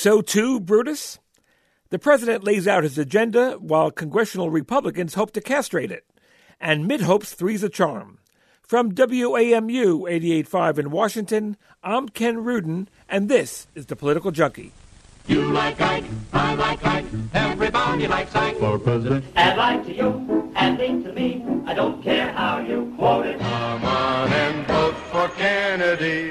So too, Brutus? The president lays out his agenda while congressional Republicans hope to castrate it. And Mitt hopes three's a charm. From WAMU 88.5 in Washington, I'm Ken Rudin, and this is The Political Junkie. You like Ike, I like Ike, everybody likes Ike for president. Add like to you, add link to me, I don't care how you quote it. Come on and vote for Kennedy,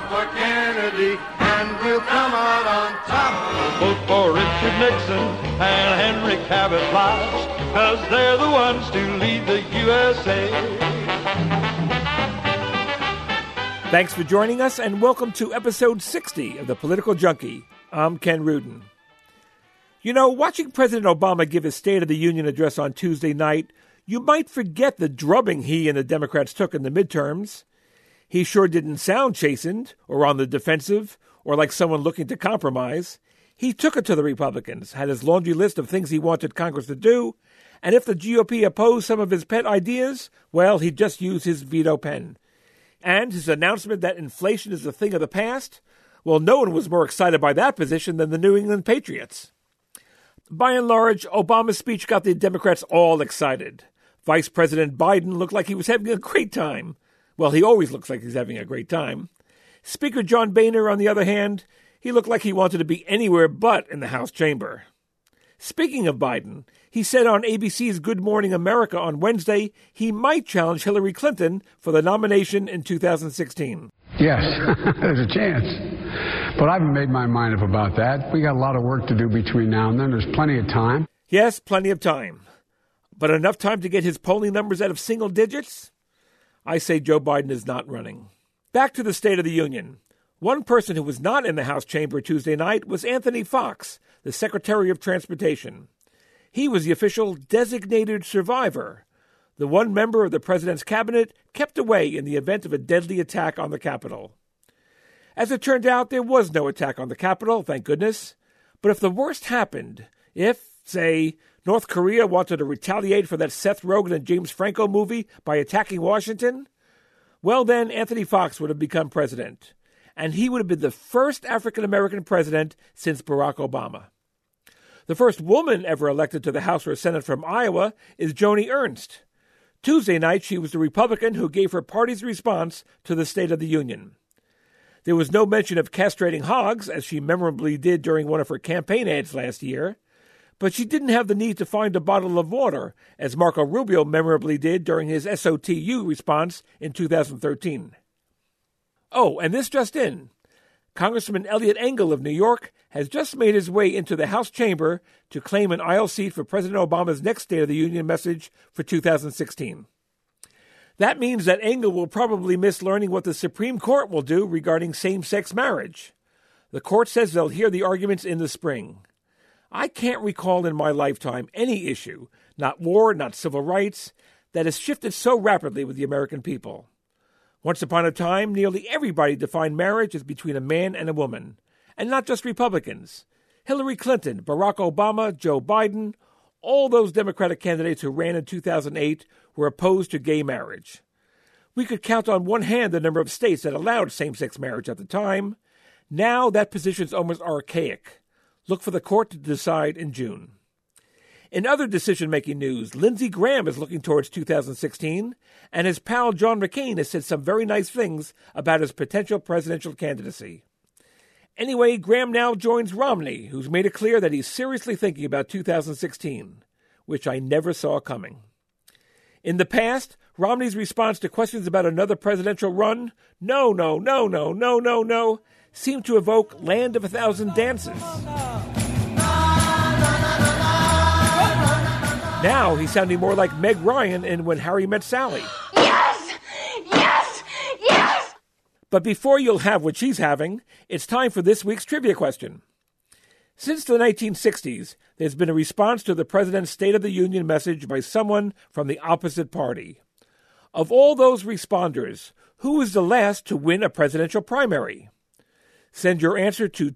and we'll come out on top. Vote for Richard Nixon and Henry Cabot Lodge, 'cause they're the ones to lead the USA. Thanks for joining us, and welcome to episode 60 of The Political Junkie. I'm Ken Rudin. You know, watching President Obama give his State of the Union address on Tuesday night, you might forget the drubbing he and the Democrats took in the midterms. He sure didn't sound chastened, or on the defensive, or like someone looking to compromise. He took it to the Republicans, had his laundry list of things he wanted Congress to do, and if the GOP opposed some of his pet ideas, well, he'd just use his veto pen. And his announcement that inflation is a thing of the past, well, no one was more excited by that position than the New England Patriots. By and large, Obama's speech got the Democrats all excited. Vice President Biden looked like he was having a great time. Well, he always looks like he's having a great time. Speaker John Boehner, on the other hand, he looked like he wanted to be anywhere but in the House chamber. Speaking of Biden, he said on ABC's Good Morning America on Wednesday he might challenge Hillary Clinton for the nomination in 2016. Yes, there's a chance. But I haven't made my mind up about that. We got a lot of work to do between now and then. There's plenty of time. Yes, plenty of time. But enough time to get his polling numbers out of single digits? I say Joe Biden is not running. Back to the State of the Union. One person who was not in the House chamber Tuesday night was Anthony Foxx, the Secretary of Transportation. He was the official designated survivor, the one member of the president's cabinet kept away in the event of a deadly attack on the Capitol. As it turned out, there was no attack on the Capitol, thank goodness. But if the worst happened, if, say, North Korea wanted to retaliate for that Seth Rogen and James Franco movie by attacking Washington, well then Anthony Foxx would have become president. And he would have been the first African-American president since Barack Obama. The first woman ever elected to the House or Senate from Iowa is Joni Ernst. Tuesday night, she was the Republican who gave her party's response to the State of the Union. There was no mention of castrating hogs, as she memorably did during one of her campaign ads last year, but she didn't have the need to find a bottle of water, as Marco Rubio memorably did during his SOTU response in 2013. Oh, and this just in. Congressman Eliot Engel of New York has just made his way into the House chamber to claim an aisle seat for President Obama's next State of the Union message for 2016. That means that Engel will probably miss learning what the Supreme Court will do regarding same-sex marriage. The court says they'll hear the arguments in the spring. I can't recall in my lifetime any issue, not war, not civil rights, that has shifted so rapidly with the American people. Once upon a time, nearly everybody defined marriage as between a man and a woman, and not just Republicans. Hillary Clinton, Barack Obama, Joe Biden, all those Democratic candidates who ran in 2008 were opposed to gay marriage. We could count on one hand the number of states that allowed same-sex marriage at the time. Now that position's almost archaic. Look for the court to decide in June. In other decision-making news, Lindsey Graham is looking towards 2016, and his pal John McCain has said some very nice things about his potential presidential candidacy. Anyway, Graham now joins Romney, who's made it clear that he's seriously thinking about 2016, which I never saw coming. In the past, Romney's response to questions about another presidential run, no, seemed to evoke Land of a Thousand Dances. Now he's sounding more like Meg Ryan in When Harry Met Sally. Yes! But before you'll have what she's having, it's time for this week's trivia question. Since the 1960s, there's been a response to the president's State of the Union message by someone from the opposite party. Of all those responders, who was the last to win a presidential primary? Send your answer to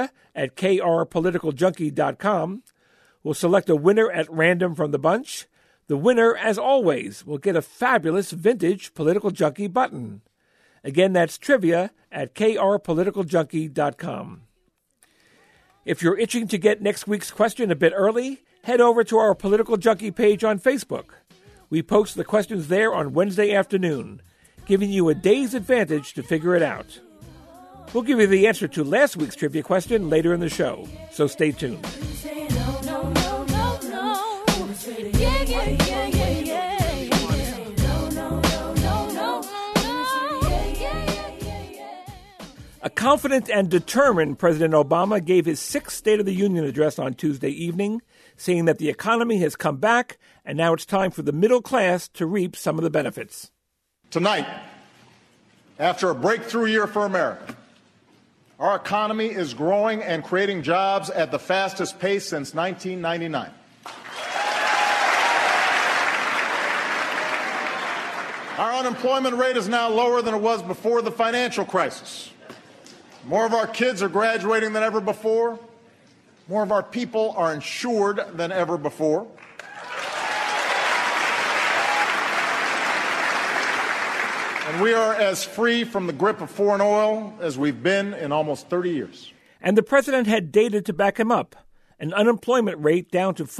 trivia@krpoliticaljunkie.com. We'll select a winner at random from the bunch. The winner, as always, will get a fabulous vintage Political Junkie button. Again, that's trivia@krpoliticaljunkie.com. If you're itching to get next week's question a bit early, head over to our Political Junkie page on Facebook. We post the questions there on Wednesday afternoon, giving you a day's advantage to figure it out. We'll give you the answer to last week's trivia question later in the show, so stay tuned. A confident and determined President Obama gave his sixth State of the Union address on Tuesday evening, saying that the economy has come back and now it's time for the middle class to reap some of the benefits. Tonight, after a breakthrough year for America, our economy is growing and creating jobs at the fastest pace since 1999. Our unemployment rate is now lower than it was before the financial crisis. More of our kids are graduating than ever before. More of our people are insured than ever before. And we are as free from the grip of foreign oil as we've been in almost 30 years. And the president had data to back him up. An unemployment rate down to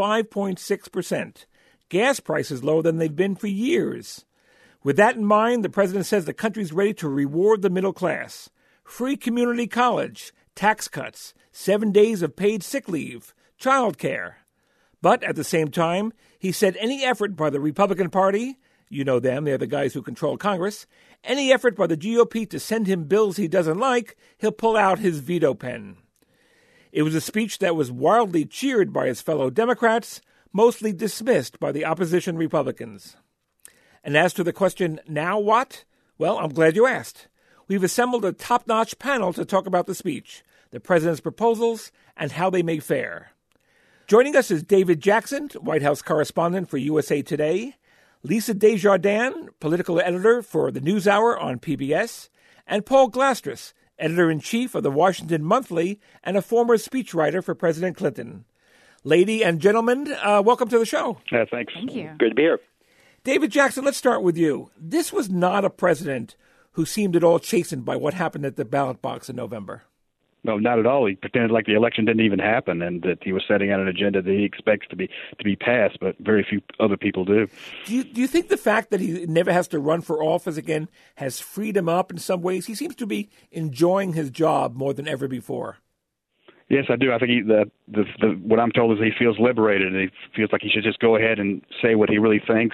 5.6%. Gas prices lower than they've been for years. With that in mind, the president says the country's ready to reward the middle class. Free community college, tax cuts, 7 days of paid sick leave, child care. But at the same time, he said any effort by the Republican Party, you know them, they're the guys who control Congress, any effort by the GOP to send him bills he doesn't like, he'll pull out his veto pen. It was a speech that was wildly cheered by his fellow Democrats, mostly dismissed by the opposition Republicans. And as to the question, now what? Well, I'm glad you asked. We've assembled a top-notch panel to talk about the speech, the president's proposals, and how they may fare. Joining us is David Jackson, White House correspondent for USA Today, Lisa Desjardins, political editor for the NewsHour on PBS, and Paul Glastras, editor-in-chief of the Washington Monthly and a former speechwriter for President Clinton. Lady and gentlemen, welcome to the show. Thanks. Thank you. Good to be here. David Jackson, let's start with you. This was not a president who seemed at all chastened by what happened at the ballot box in November. No, not at all. He pretended like the election didn't even happen and that he was setting out an agenda that he expects to be passed, but very few other people do. Do you think the fact that he never has to run for office again has freed him up in some ways? He seems to be enjoying his job more than ever before. Yes, I do. I think what I'm told is he feels liberated and he feels like he should just go ahead and say what he really thinks,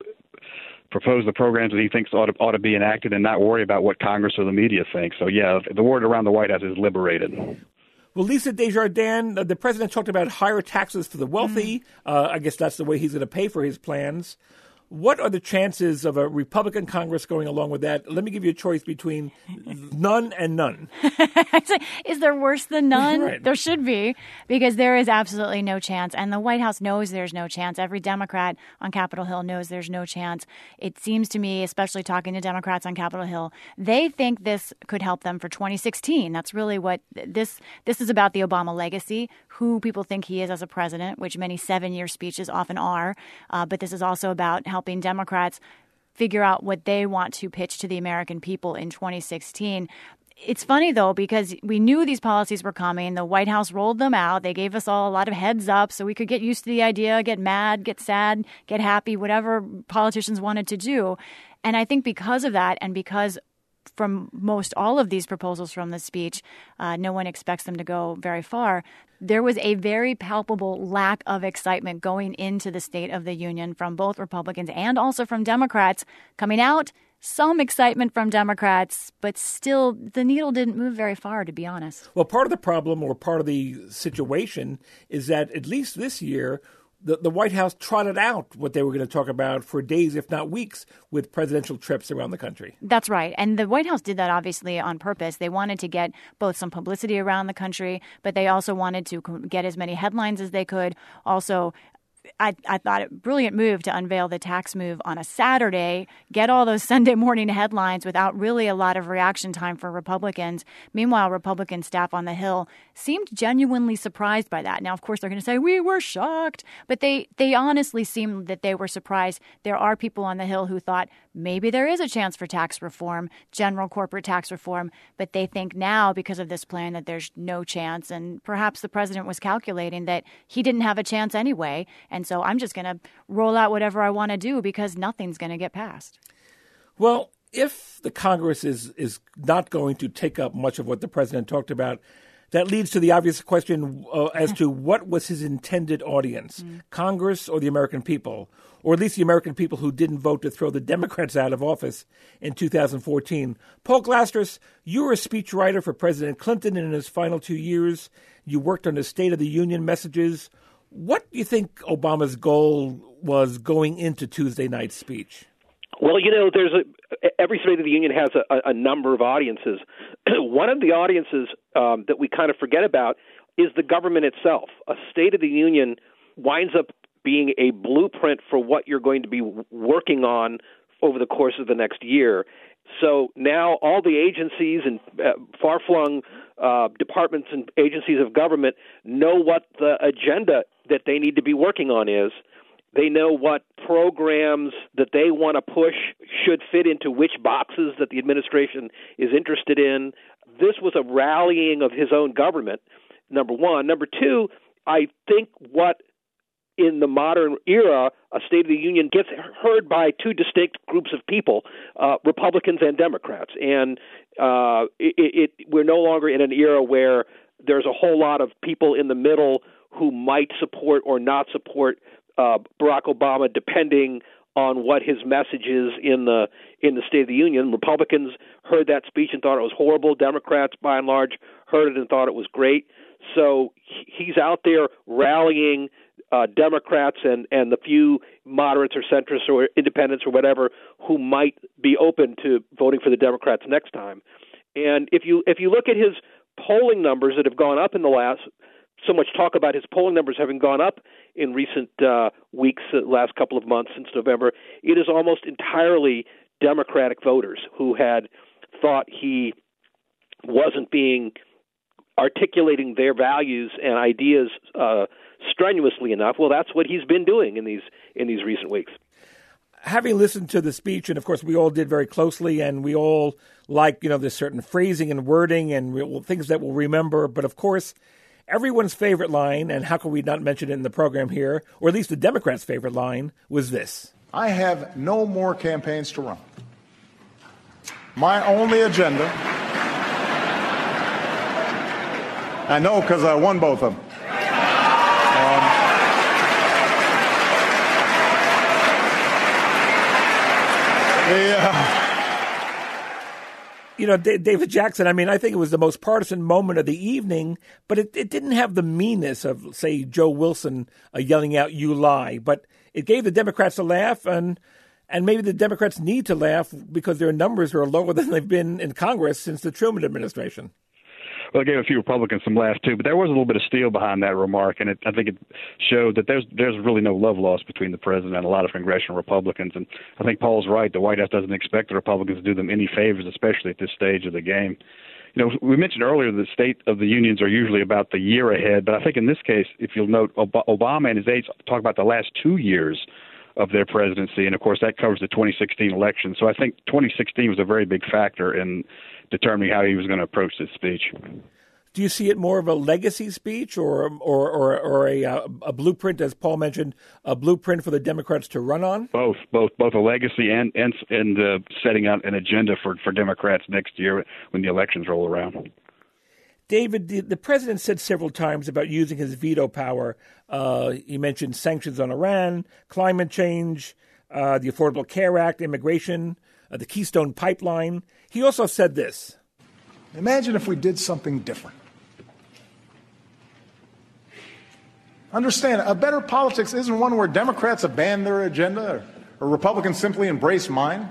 propose the programs that he thinks ought to be enacted and not worry about what Congress or the media think. So, yeah, the word around the White House is liberated. Well, Lisa Desjardins, the president talked about higher taxes for the wealthy. I guess that's the way he's going to pay for his plans. What are the chances of a Republican Congress going along with that? Let me give you a choice between none and none. Is there worse than none? Right. There should be, because there is absolutely no chance. And the White House knows there's no chance. Every Democrat on Capitol Hill knows there's no chance. It seems to me, especially talking to Democrats on Capitol Hill, they think this could help them for 2016. That's really what this is about, the Obama legacy, who people think he is as a president, which many 7-year speeches often are. But this is also about helping Democrats figure out what they want to pitch to the American people in 2016. It's funny, though, because we knew these policies were coming. The White House rolled them out. They gave us all a lot of heads up so we could get used to the idea, get mad, get sad, get happy, whatever politicians wanted to do. And I think because of that, and because from most all of these proposals from the speech, no one expects them to go very far. There was a very palpable lack of excitement going into the State of the Union from both Republicans and also from Democrats. Coming out, some excitement from Democrats, but still the needle didn't move very far, to be honest. Well, part of the problem or part of the situation is that at least this year, the White House trotted out what they were going to talk about for days, if not weeks, with presidential trips around the country. That's right. And the White House did that, obviously, on purpose. They wanted to get both some publicity around the country, but they also wanted to get as many headlines as they could. Also, I thought it a brilliant move to unveil the tax move on a Saturday, get all those Sunday morning headlines without really a lot of reaction time for Republicans. Meanwhile, Republican staff on the Hill seemed genuinely surprised by that. Now, of course, they're going to say, we were shocked. But they honestly seemed that they were surprised. There are people on the Hill who thought maybe there is a chance for tax reform, general corporate tax reform. But they think now, because of this plan, that there's no chance. And perhaps the president was calculating that he didn't have a chance anyway. And so I'm just going to roll out whatever I want to do because nothing's going to get passed. Well, if the Congress is not going to take up much of what the president talked about, that leads to the obvious question as to what was his intended audience, Congress or the American people, or at least the American people who didn't vote to throw the Democrats out of office in 2014. Paul Glasters, you were a speechwriter for President Clinton in his final 2 years. You worked on his State of the Union messages. What do you think Obama's goal was going into Tuesday night's speech? Well, every State of the Union has a number of audiences. One of the audiences that we kind of forget about is the government itself. A State of the Union winds up being a blueprint for what you're going to be working on over the course of the next year. So now all the agencies and far-flung departments and agencies of government know what the agenda that they need to be working on is. They know what programs that they want to push should fit into which boxes that the administration is interested in. This was a rallying of his own government, number one. Number two, I think what in the modern era, a State of the Union gets heard by two distinct groups of people, Republicans and Democrats. And we're no longer in an era where there's a whole lot of people in the middle who might support or not support Barack Obama, depending on what his message is in the State of the Union. Republicans heard that speech and thought it was horrible. Democrats, by and large, heard it and thought it was great. So he's out there rallying Democrats and the few moderates or centrists or independents or whatever who might be open to voting for the Democrats next time. And if you look at his polling numbers that have gone up in the last – so much talk about his polling numbers having gone up in recent weeks, last couple of months since November, it is almost entirely Democratic voters who had thought he wasn't articulating their values and ideas strenuously enough. Well, that's what he's been doing in these recent weeks. Having listened to the speech, and of course we all did very closely, and we all like, there's certain phrasing and wording and things that we'll remember, but of course everyone's favorite line, and how can we not mention it in the program here, or at least the Democrats' favorite line, was this: I have no more campaigns to run. My only agenda, I know because I won both of them. David Jackson, I think it was the most partisan moment of the evening, but it didn't have the meanness of, say, Joe Wilson yelling out, "You lie." But it gave the Democrats a laugh, and maybe the Democrats need to laugh because their numbers are lower than they've been in Congress since the Truman administration. Well, it gave a few Republicans some laughs, too, but there was a little bit of steel behind that remark, and I think it showed that there's really no love lost between the president and a lot of congressional Republicans. And I think Paul's right. The White House doesn't expect the Republicans to do them any favors, especially at this stage of the game. We mentioned earlier the State of the Unions are usually about the year ahead, but I think in this case, if you'll note, Obama and his aides talk about the last 2 years of their presidency, and of course that covers the 2016 election. So I think 2016 was a very big factor in determining how he was going to approach this speech. Do you see it more of a legacy speech or a blueprint, as Paul mentioned, a blueprint for the Democrats to run on? Both a legacy and setting out an agenda for Democrats next year when the elections roll around. David, the president said several times about using his veto power. He mentioned sanctions on Iran, climate change, the Affordable Care Act, immigration, the Keystone Pipeline. He also said this: imagine if we did something different. Understand, a better politics isn't one where Democrats abandon their agenda or Republicans simply embrace mine.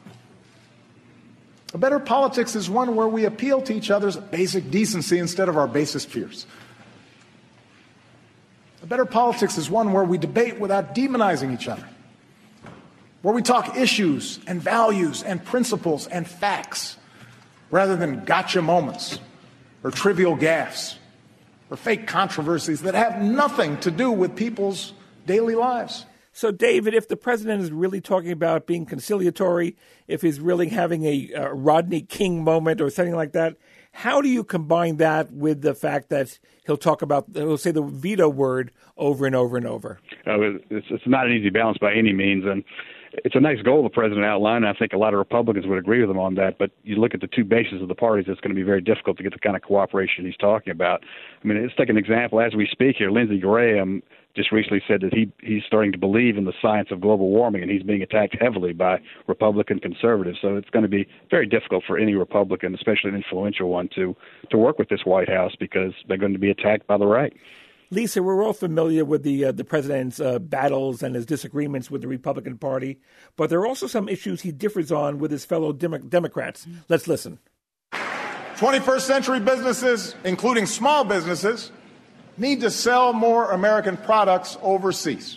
A better politics is one where we appeal to each other's basic decency instead of our basest fears. A better politics is one where we debate without demonizing each other, where we talk issues and values and principles and facts rather than gotcha moments or trivial gaffes or fake controversies that have nothing to do with people's daily lives. So, David, if the president is really talking about being conciliatory, if he's really having a Rodney King moment or something like that, how do you combine that with the fact that he'll say the veto word over and over and over? It's not an easy balance by any means, and it's a nice goal the president outlined. I think a lot of Republicans would agree with him on that, but you look at the two bases of the parties, it's going to be very difficult to get the kind of cooperation he's talking about. I mean, let's take an example. As we speak here, Lindsey Graham just recently said that he's starting to believe in the science of global warming, and he's being attacked heavily by Republican conservatives. So it's going to be very difficult for any Republican, especially an influential one, to work with this White House because they're going to be attacked by the right. Lisa, we're all familiar with the president's battles and his disagreements with the Republican Party, but there are also some issues he differs on with his fellow Democrats. Let's listen. 21st century businesses, including small businesses, need to sell more American products overseas.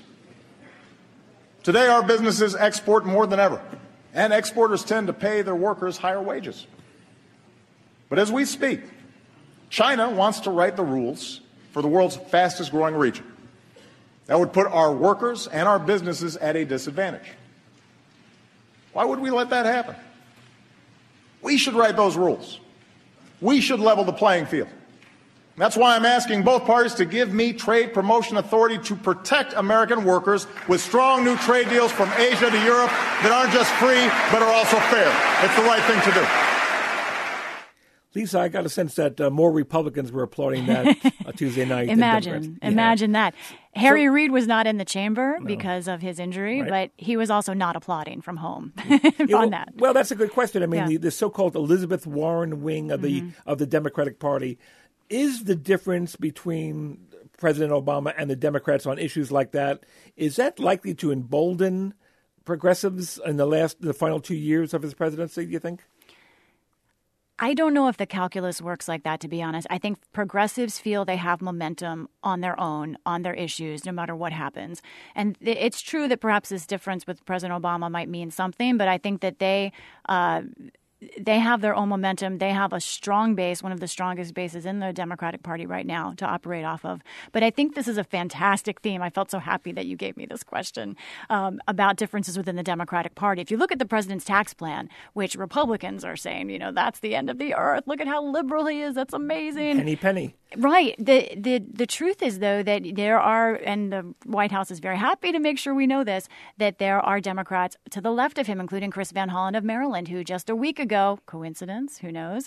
Today, our businesses export more than ever, and exporters tend to pay their workers higher wages. But as we speak, China wants to write the rules for the world's fastest growing region. That would put our workers and our businesses at a disadvantage. Why would we let that happen? We should write those rules. We should level the playing field. That's why I'm asking both parties to give me trade promotion authority to protect American workers with strong new trade deals from Asia to Europe that aren't just free, but are also fair. It's the right thing to do. Lisa, I got a sense that more Republicans were applauding that Tuesday night. Imagine that. Harry Reid was not in the chamber because of his injury, right. But he was also not applauding from home on that. Well, that's a good question. I mean, the so-called Elizabeth Warren wing of the Democratic Party. Is the difference between President Obama and the Democrats on issues like that, is that likely to embolden progressives in the final 2 years of his presidency, do you think? I don't know if the calculus works like that, to be honest. I think progressives feel they have momentum on their own, on their issues, no matter what happens. And it's true that perhaps this difference with President Obama might mean something, but I think that they have their own momentum. They have a strong base, one of the strongest bases in the Democratic Party right now to operate off of. But I think this is a fantastic theme. I felt so happy that you gave me this question about differences within the Democratic Party. If you look at the president's tax plan, which Republicans are saying, that's the end of the earth. Look at how liberal he is. That's amazing. Penny. Right. The truth is, though, that there are, and the White House is very happy to make sure we know this, that there are Democrats to the left of him, including Chris Van Hollen of Maryland, who just a week ago, coincidence, who knows,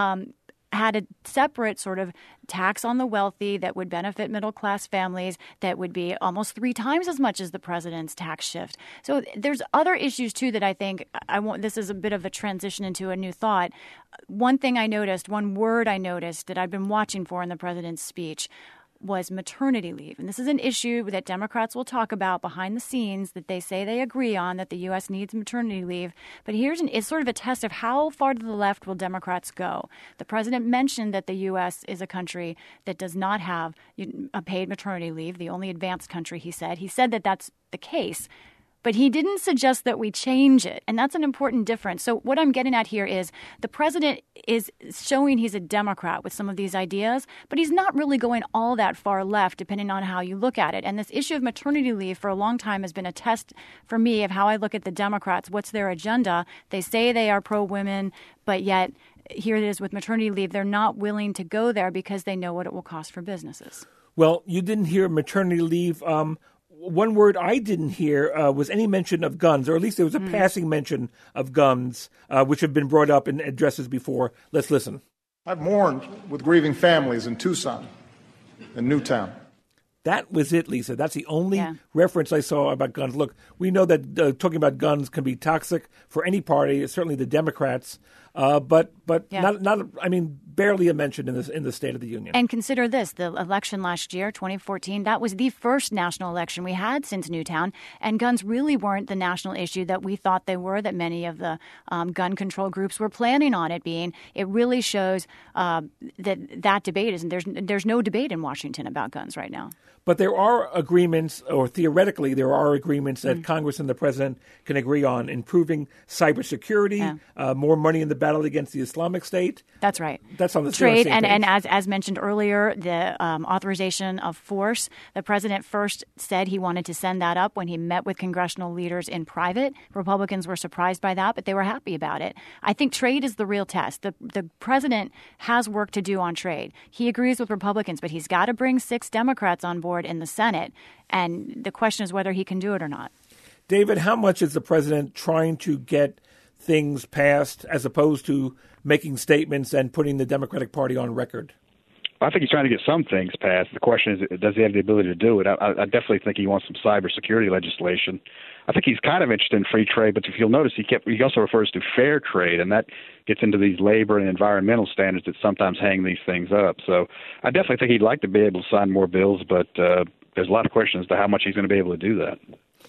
had a separate sort of tax on the wealthy that would benefit middle-class families that would be almost 3 times as much as the president's tax shift. So there's other issues, too, that I think this is a bit of a transition into a new thought. One word I noticed that I've been watching for in the president's speech was maternity leave. And this is an issue that Democrats will talk about behind the scenes that they say they agree on, that the U.S. needs maternity leave. But it's sort of a test of how far to the left will Democrats go. The president mentioned that the U.S. is a country that does not have a paid maternity leave, the only advanced country, he said. He said that that's the case. But he didn't suggest that we change it. And that's an important difference. So what I'm getting at here is the president is showing he's a Democrat with some of these ideas, but he's not really going all that far left, depending on how you look at it. And this issue of maternity leave for a long time has been a test for me of how I look at the Democrats. What's their agenda? They say they are pro-women, but yet here it is with maternity leave. They're not willing to go there because they know what it will cost for businesses. Well, you didn't hear maternity leave. One word I didn't hear was any mention of guns, or at least there was a passing mention of guns, which have been brought up in addresses before. Let's listen. I've mourned with grieving families in Tucson and Newtown. That was it, Lisa. That's the only reference I saw about guns. Look, we know that talking about guns can be toxic for any party, certainly the Democrats, but not. I mean, barely a mention in the State of the Union. And consider this: the election last year, 2014, that was the first national election we had since Newtown, and guns really weren't the national issue that we thought they were. That many of the gun control groups were planning on it being. It really shows that debate isn't. There's no debate in Washington about guns right now. But there are agreements, or theoretically there are agreements that Congress and the president can agree on: improving cybersecurity, more money in the battle against the Islamic State. That's right. That's on the trade, same and as mentioned earlier, the authorization of force. The president first said he wanted to send that up when he met with congressional leaders in private. Republicans were surprised by that, but they were happy about it. I think trade is the real test. The president has work to do on trade. He agrees with Republicans, but he's got to bring 6 Democrats on board in the Senate, and the question is whether he can do it or not. David, how much is the president trying to get things passed as opposed to making statements and putting the Democratic Party on record? I think he's trying to get some things passed. The question is, does he have the ability to do it? I definitely think he wants some cybersecurity legislation. I think he's kind of interested in free trade, but if you'll notice, he also refers to fair trade, and that gets into these labor and environmental standards that sometimes hang these things up. So I definitely think he'd like to be able to sign more bills, but there's a lot of questions as to how much he's going to be able to do that.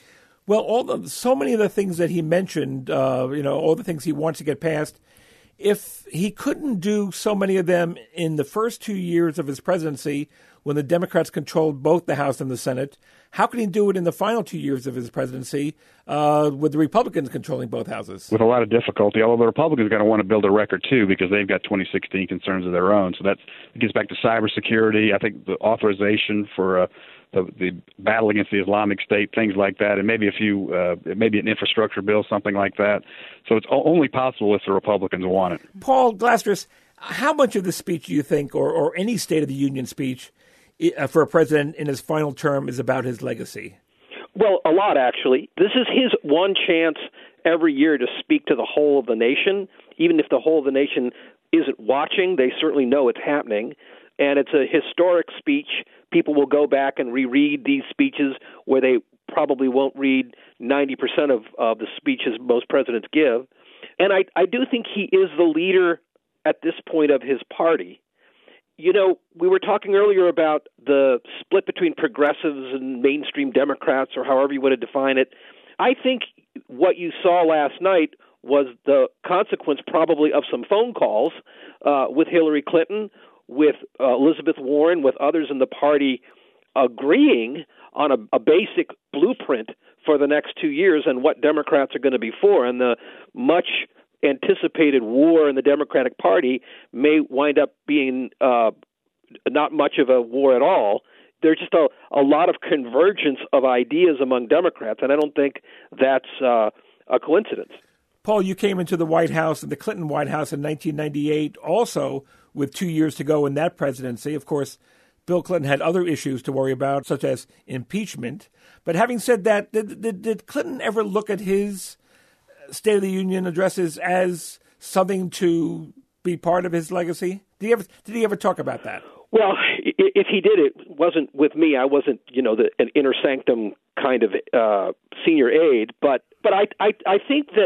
Well, so many of the things that he mentioned, all the things he wants to get passed, if he couldn't do so many of them in the first 2 years of his presidency, when the Democrats controlled both the House and the Senate, how can he do it in the final 2 years of his presidency with the Republicans controlling both houses? With a lot of difficulty, although the Republicans are going to want to build a record, too, because they've got 2016 concerns of their own. So it gets back to cybersecurity. I think the authorization for the battle against the Islamic State, things like that, and maybe maybe an infrastructure bill, something like that. So it's only possible if the Republicans want it. Paul Glastris, how much of the speech do you think, or any State of the Union speech, for a president in his final term is about his legacy? Well, a lot, actually. This is his one chance every year to speak to the whole of the nation. Even if the whole of the nation isn't watching, they certainly know it's happening. And it's a historic speech. People will go back and reread these speeches where they probably won't read 90% of the speeches most presidents give. And I do think he is the leader at this point of his party. You know, we were talking earlier about the split between progressives and mainstream Democrats, or however you want to define it. I think what you saw last night was the consequence probably of some phone calls with Hillary Clinton, with Elizabeth Warren, with others in the party agreeing on a basic blueprint for the next 2 years and what Democrats are going to be for. And the much anticipated war in the Democratic Party may wind up being not much of a war at all. There's just a lot of convergence of ideas among Democrats, and I don't think that's a coincidence. Paul, you came into the White House, the Clinton White House, in 1998, also with 2 years to go in that presidency. Of course, Bill Clinton had other issues to worry about, such as impeachment. But having said that, did Clinton ever look at his State of the Union addresses as something to be part of his legacy? Did he ever talk about that? Well, if he did, it wasn't with me. I wasn't, an inner sanctum kind of senior aide. But I think that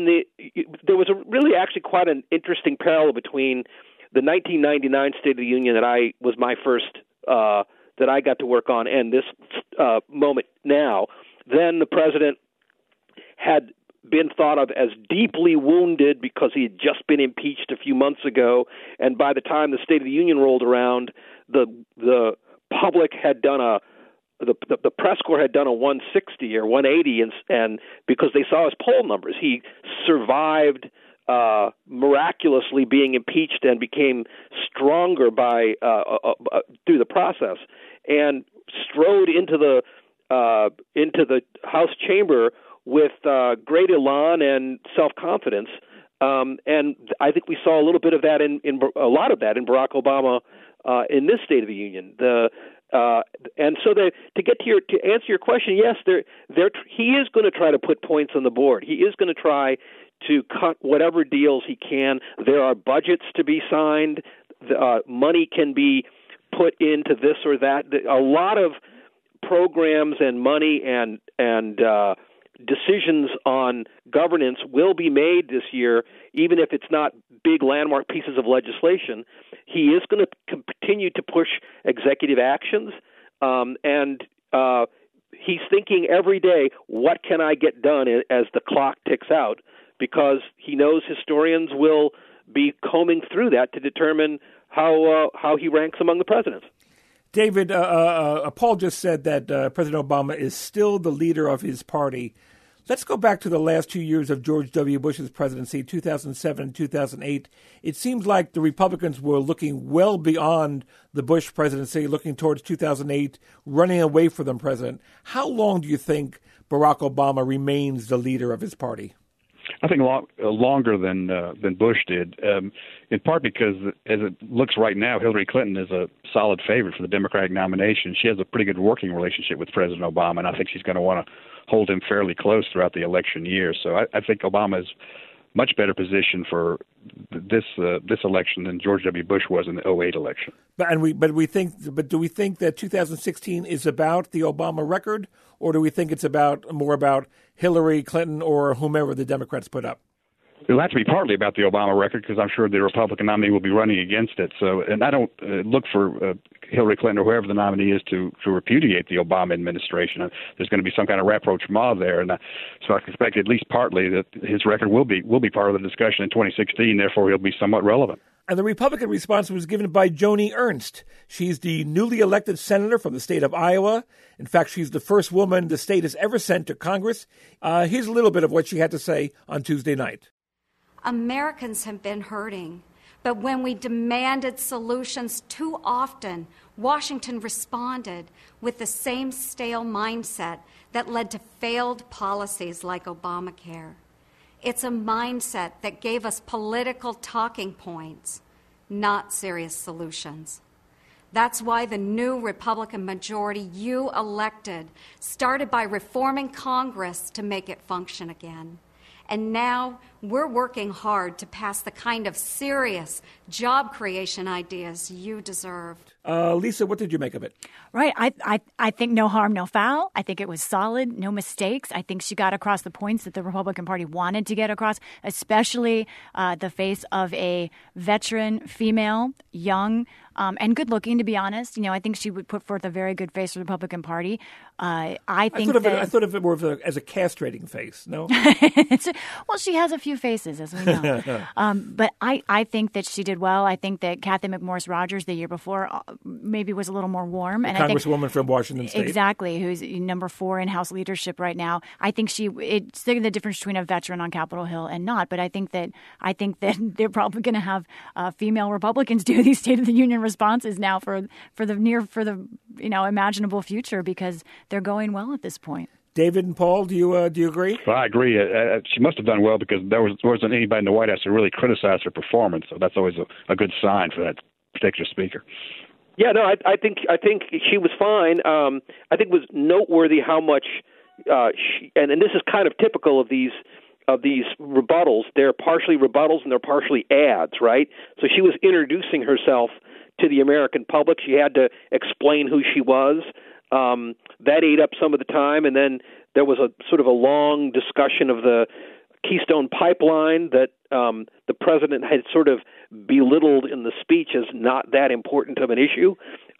there was really actually quite an interesting parallel between the 1999 State of the Union that was my first that I got to work on, and this moment now. Then the president had been thought of as deeply wounded because he had just been impeached a few months ago, and by the time the State of the Union rolled around, the public had done the press corps had done a 160 or 180, and because they saw his poll numbers, he survived miraculously being impeached and became stronger by through the process, and strode into the House chamber with great elan and self-confidence, and I think we saw a little bit of that in a lot of that in Barack Obama in this State of the Union. And so to answer your question, yes, he is going to try to put points on the board. He is going to try to cut whatever deals he can. There are budgets to be signed. Money can be put into this or that. A lot of programs and money and decisions on governance will be made this year, even if it's not big landmark pieces of legislation. He is going to continue to push executive actions, and he's thinking every day, what can I get done as the clock ticks out? Because he knows historians will be combing through that to determine how he ranks among the presidents. David, Paul just said that President Obama is still the leader of his party. Let's go back to the last 2 years of George W. Bush's presidency, 2007 and 2008. It seems like the Republicans were looking well beyond the Bush presidency, looking towards 2008, running away from the president. How long do you think Barack Obama remains the leader of his party? I think longer than Bush did, in part because, as it looks right now, Hillary Clinton is a solid favorite for the Democratic nomination. She has a pretty good working relationship with President Obama, and I think she's going to want to hold him fairly close throughout the election year. So I think Obama is much better positioned for this election than George W. Bush was in the 2008 election. But do we think that 2016 is about the Obama record, or do we think it's more about Hillary Clinton or whomever the Democrats put up? It'll have to be partly about the Obama record because I'm sure the Republican nominee will be running against it. So, and I don't look for Hillary Clinton or whoever the nominee is to repudiate the Obama administration. There's going to be some kind of rapprochement there, and so I expect at least partly that his record will be part of the discussion in 2016. Therefore, he'll be somewhat relevant. And the Republican response was given by Joni Ernst. She's the newly elected senator from the state of Iowa. In fact, she's the first woman the state has ever sent to Congress. Here's a little bit of what she had to say on Tuesday night. Americans have been hurting, but when we demanded solutions too often, Washington responded with the same stale mindset that led to failed policies like Obamacare. It's a mindset that gave us political talking points, not serious solutions. That's why the new Republican majority you elected started by reforming Congress to make it function again. And now we're working hard to pass the kind of serious job creation ideas you deserved. Lisa, what did you make of it? Right. I think no harm, no foul. I think it was solid, no mistakes. I think she got across the points that the Republican Party wanted to get across, especially the face of a veteran female, young, and good looking, to be honest. I think she would put forth a very good face for the Republican Party. I thought of it more as a castrating face, no? Well, she has a few faces, as we know. But I think that she did well. I think that Kathy McMorris Rodgers the year before maybe was a little more warm. And Congresswoman from Washington State. Exactly, who's number 4 in House leadership right now. I think it's the difference between a veteran on Capitol Hill and not. But I think that they're probably going to have female Republicans do these State of the Union responses now for the imaginable future because they're going well at this point. David and Paul, do you agree? Well, I agree. She must have done well because there wasn't anybody in the White House who really criticized her performance. So that's always a good sign for that particular speaker. Yeah, no, I think she was fine. I think it was noteworthy how much and this is kind of typical of these rebuttals. They're partially rebuttals and they're partially ads, right? So she was introducing herself to the American public. She had to explain who she was. That ate up some of the time, and then there was a sort of a long discussion of the Keystone Pipeline that the president had sort of belittled in the speech as not that important of an issue.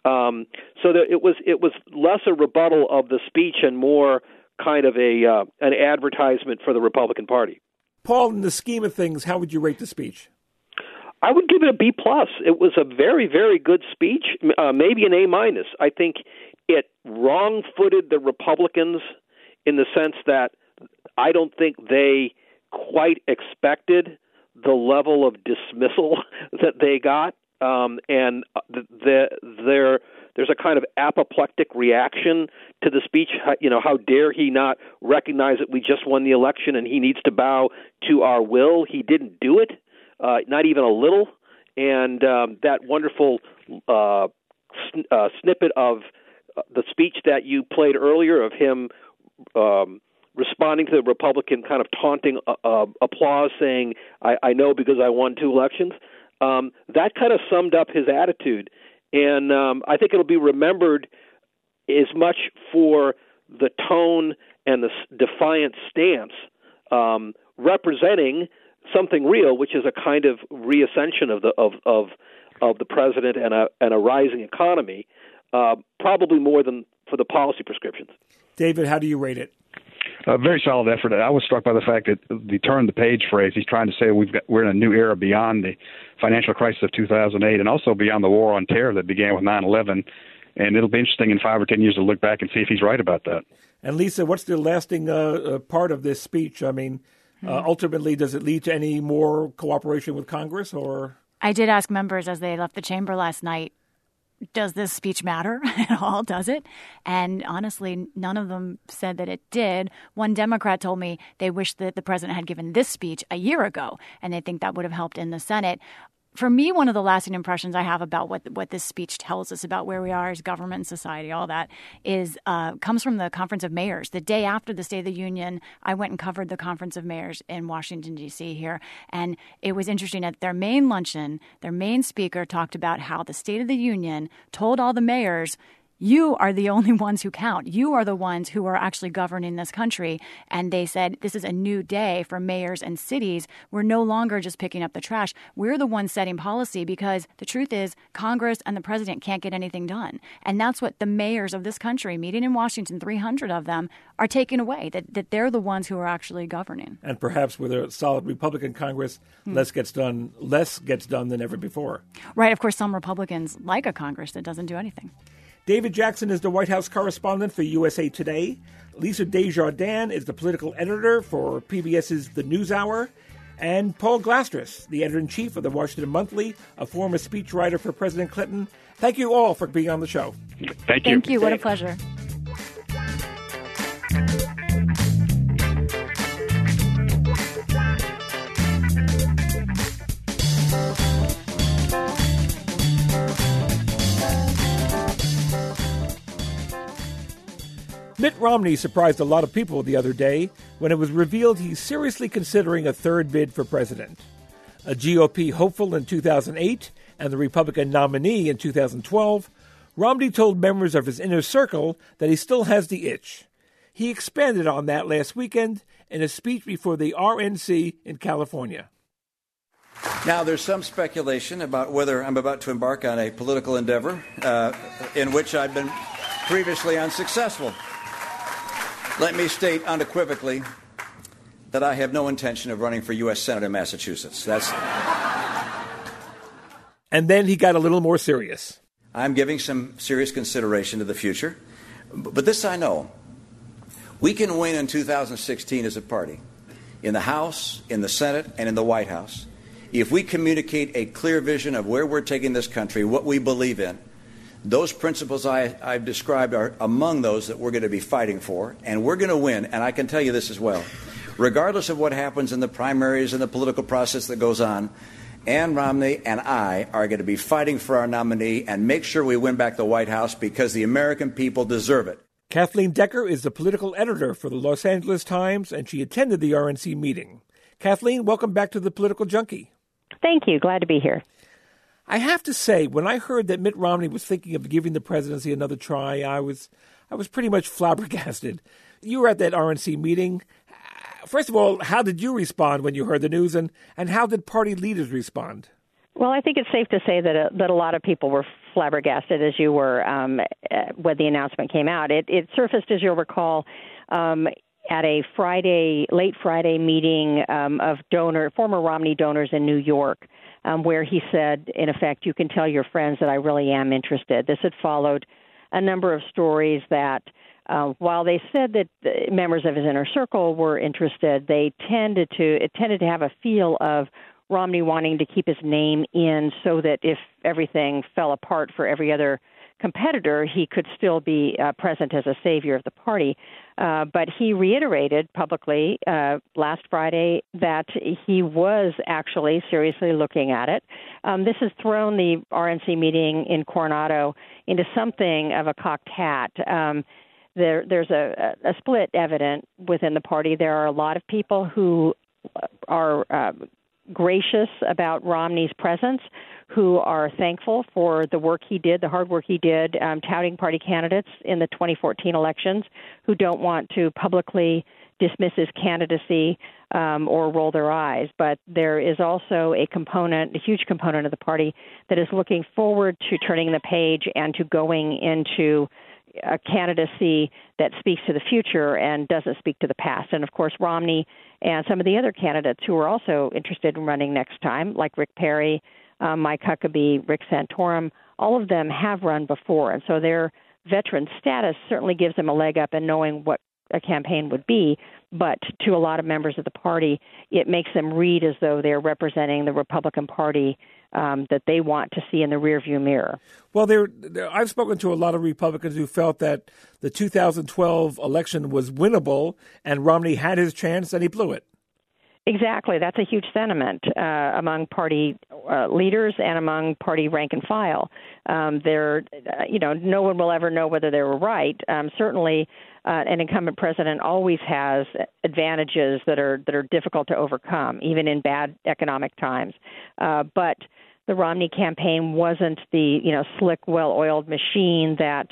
So that it was less a rebuttal of the speech and more kind of an advertisement for the Republican Party. Paul, in the scheme of things, how would you rate the speech? I would give it a B+. It was a very, very good speech, maybe an A-. I think it wrong-footed the Republicans in the sense that I don't think they quite expected the level of dismissal that they got, and there's a kind of apoplectic reaction to the speech. How dare he not recognize that we just won the election and he needs to bow to our will? He didn't do it, not even a little. And that wonderful snippet of the speech that you played earlier of him responding to the Republican kind of taunting applause, saying, I know because I won 2 elections, that kind of summed up his attitude. And I think it'll be remembered as much for the tone and the defiant stance representing something real, which is a kind of reascension of the president and a rising economy, probably more than for the policy prescriptions. David, how do you rate it? A very solid effort. I was struck by the fact that the turn-the-page phrase, he's trying to say we're in a new era beyond the financial crisis of 2008 and also beyond the war on terror that began with 9/11. And it'll be interesting in 5 or 10 years to look back and see if he's right about that. And Lisa, what's the lasting part of this speech? I mean, ultimately, does it lead to any more cooperation with Congress, or? I did ask members as they left the chamber last night, does this speech matter at all? Does it? And honestly, none of them said that it did. One Democrat told me they wish that the president had given this speech a year ago, and they think that would have helped in the Senate. For me, one of the lasting impressions I have about what this speech tells us about where we are as government and society, all that, is comes from the Conference of Mayors. The day after the State of the Union, I went and covered the Conference of Mayors in Washington, D.C. here. And it was interesting. At their main luncheon, their main speaker talked about how the State of the Union told all the mayors, you are the only ones who count. You are the ones who are actually governing this country. And they said, this is a new day for mayors and cities. We're no longer just picking up the trash. We're the ones setting policy, because the truth is Congress and the president can't get anything done. And that's what the mayors of this country, meeting in Washington, 300 of them, are taking away, that they're the ones who are actually governing. And perhaps with a solid Republican Congress, less gets done than ever before. Right. Of course, some Republicans like a Congress that doesn't do anything. David Jackson is the White House correspondent for USA Today. Lisa Desjardins is the political editor for PBS's The NewsHour. And Paul Glastris, the editor-in-chief of the Washington Monthly, a former speechwriter for President Clinton. Thank you all for being on the show. Thank you. Thank you. What a pleasure. Mitt Romney surprised a lot of people the other day when it was revealed he's seriously considering a third bid for president. A GOP hopeful in 2008 and the Republican nominee in 2012, Romney told members of his inner circle that he still has the itch. He expanded on that last weekend in a speech before the RNC in California. Now, there's some speculation about whether I'm about to embark on a political endeavor in which I've been previously unsuccessful. Let me state unequivocally that I have no intention of running for U.S. Senate in Massachusetts. And then he got a little more serious. I'm giving some serious consideration to the future. But this I know. We can win in 2016 as a party, in the House, in the Senate, and in the White House, if we communicate a clear vision of where we're taking this country, what we believe in. Those principles I've described are among those that we're going to be fighting for, and we're going to win. And I can tell you this as well. Regardless of what happens in the primaries and the political process that goes on, Ann Romney and I are going to be fighting for our nominee and make sure we win back the White House because the American people deserve it. Kathleen Decker is the political editor for the Los Angeles Times, and she attended the RNC meeting. Kathleen, welcome back to the Political Junkie. Thank you. Glad to be here. I have to say, when I heard that Mitt Romney was thinking of giving the presidency another try, I was pretty much flabbergasted. You were at that RNC meeting. First of all, how did you respond when you heard the news, and how did party leaders respond? Well, I think it's safe to say that a lot of people were flabbergasted, as you were, when the announcement came out. It surfaced, as you'll recall, at a late Friday meeting of former Romney donors in New York, where he said, in effect, you can tell your friends that I really am interested. This had followed a number of stories that, while they said that the members of his inner circle were interested, it tended to have a feel of Romney wanting to keep his name in so that if everything fell apart for every other competitor, he could still be present as a savior of the party. But he reiterated publicly last Friday that he was actually seriously looking at it. This has thrown the RNC meeting in Coronado into something of a cocked hat. There's a split evident within the party. There are a lot of people who are gracious about Romney's presence, who are thankful for the work he did, the hard work he did, touting party candidates in the 2014 elections, who don't want to publicly dismiss his candidacy or roll their eyes. But there is also a huge component of the party that is looking forward to turning the page and to going into a candidacy that speaks to the future and doesn't speak to the past. And, of course, Romney and some of the other candidates who are also interested in running next time, like Rick Perry, Mike Huckabee, Rick Santorum, all of them have run before. And so their veteran status certainly gives them a leg up in knowing what a campaign would be. But to a lot of members of the party, it makes them read as though they're representing the Republican Party that they want to see in the rearview mirror. Well, I've spoken to a lot of Republicans who felt that the 2012 election was winnable and Romney had his chance and he blew it. Exactly. That's a huge sentiment among party leaders and among party rank and file. No one will ever know whether they were right. Certainly, an incumbent president always has advantages that are difficult to overcome, even in bad economic times. But the Romney campaign wasn't the slick, well-oiled machine that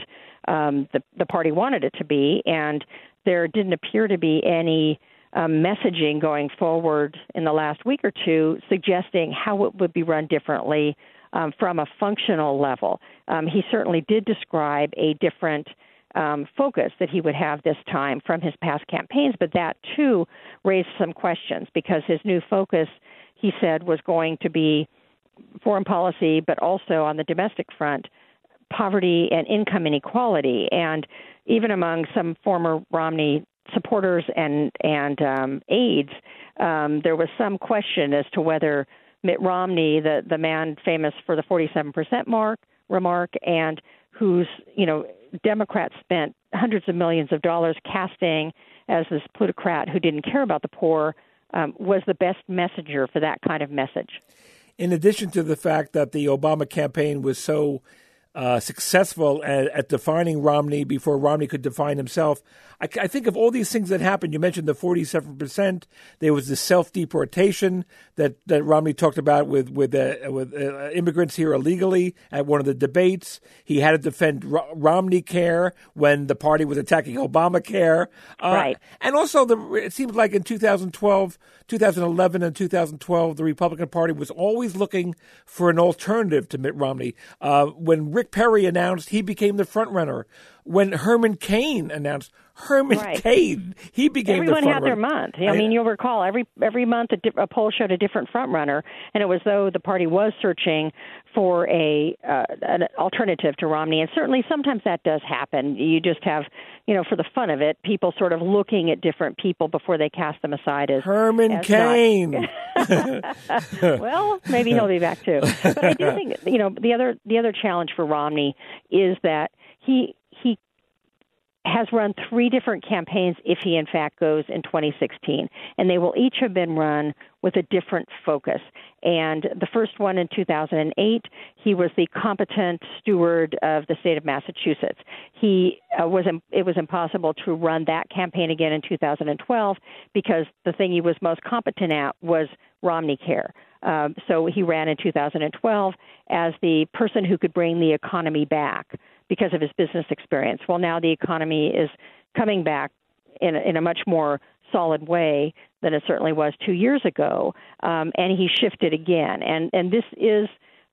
the party wanted it to be, and there didn't appear to be any messaging going forward in the last week or two suggesting how it would be run differently from a functional level. He certainly did describe a different focus that he would have this time from his past campaigns, but that, too, raised some questions because his new focus, he said, was going to be foreign policy, but also on the domestic front, poverty and income inequality. And even among some former Romney supporters and aides, there was some question as to whether Mitt Romney, the man famous for the 47% remark, and whose Democrats spent hundreds of millions of dollars casting as this plutocrat who didn't care about the poor, was the best messenger for that kind of message. In addition to the fact that the Obama campaign was so successful at defining Romney before Romney could define himself, I think of all these things that happened. You mentioned the 47%. There was the self-deportation that Romney talked about with immigrants here illegally at one of the debates. He had to defend Romney Care when the party was attacking Obamacare. Right. And also, it seems like in 2012, 2011 and 2012, the Republican Party was always looking for an alternative to Mitt Romney. When Rick Perry announced, he became the front runner. When Herman Cain announced, Cain, he became the front runner. Everyone had their month. I mean, you'll recall every month a poll showed a different front runner, and it was though the party was searching for an alternative to Romney. And certainly sometimes that does happen. You just have, for the fun of it, people sort of looking at different people before they cast them aside as Herman Cain. Well, maybe he'll be back too. But I do think, the other challenge for Romney is that he has run 3 different campaigns if he, in fact, goes in 2016. And they will each have been run with a different focus. And the first one in 2008, he was the competent steward of the state of Massachusetts. It was impossible to run that campaign again in 2012 because the thing he was most competent at was Romney Care. So he ran in 2012 as the person who could bring the economy back because of his business experience. Well, now the economy is coming back in a much more solid way than it certainly was 2 years ago, and he shifted again. And this is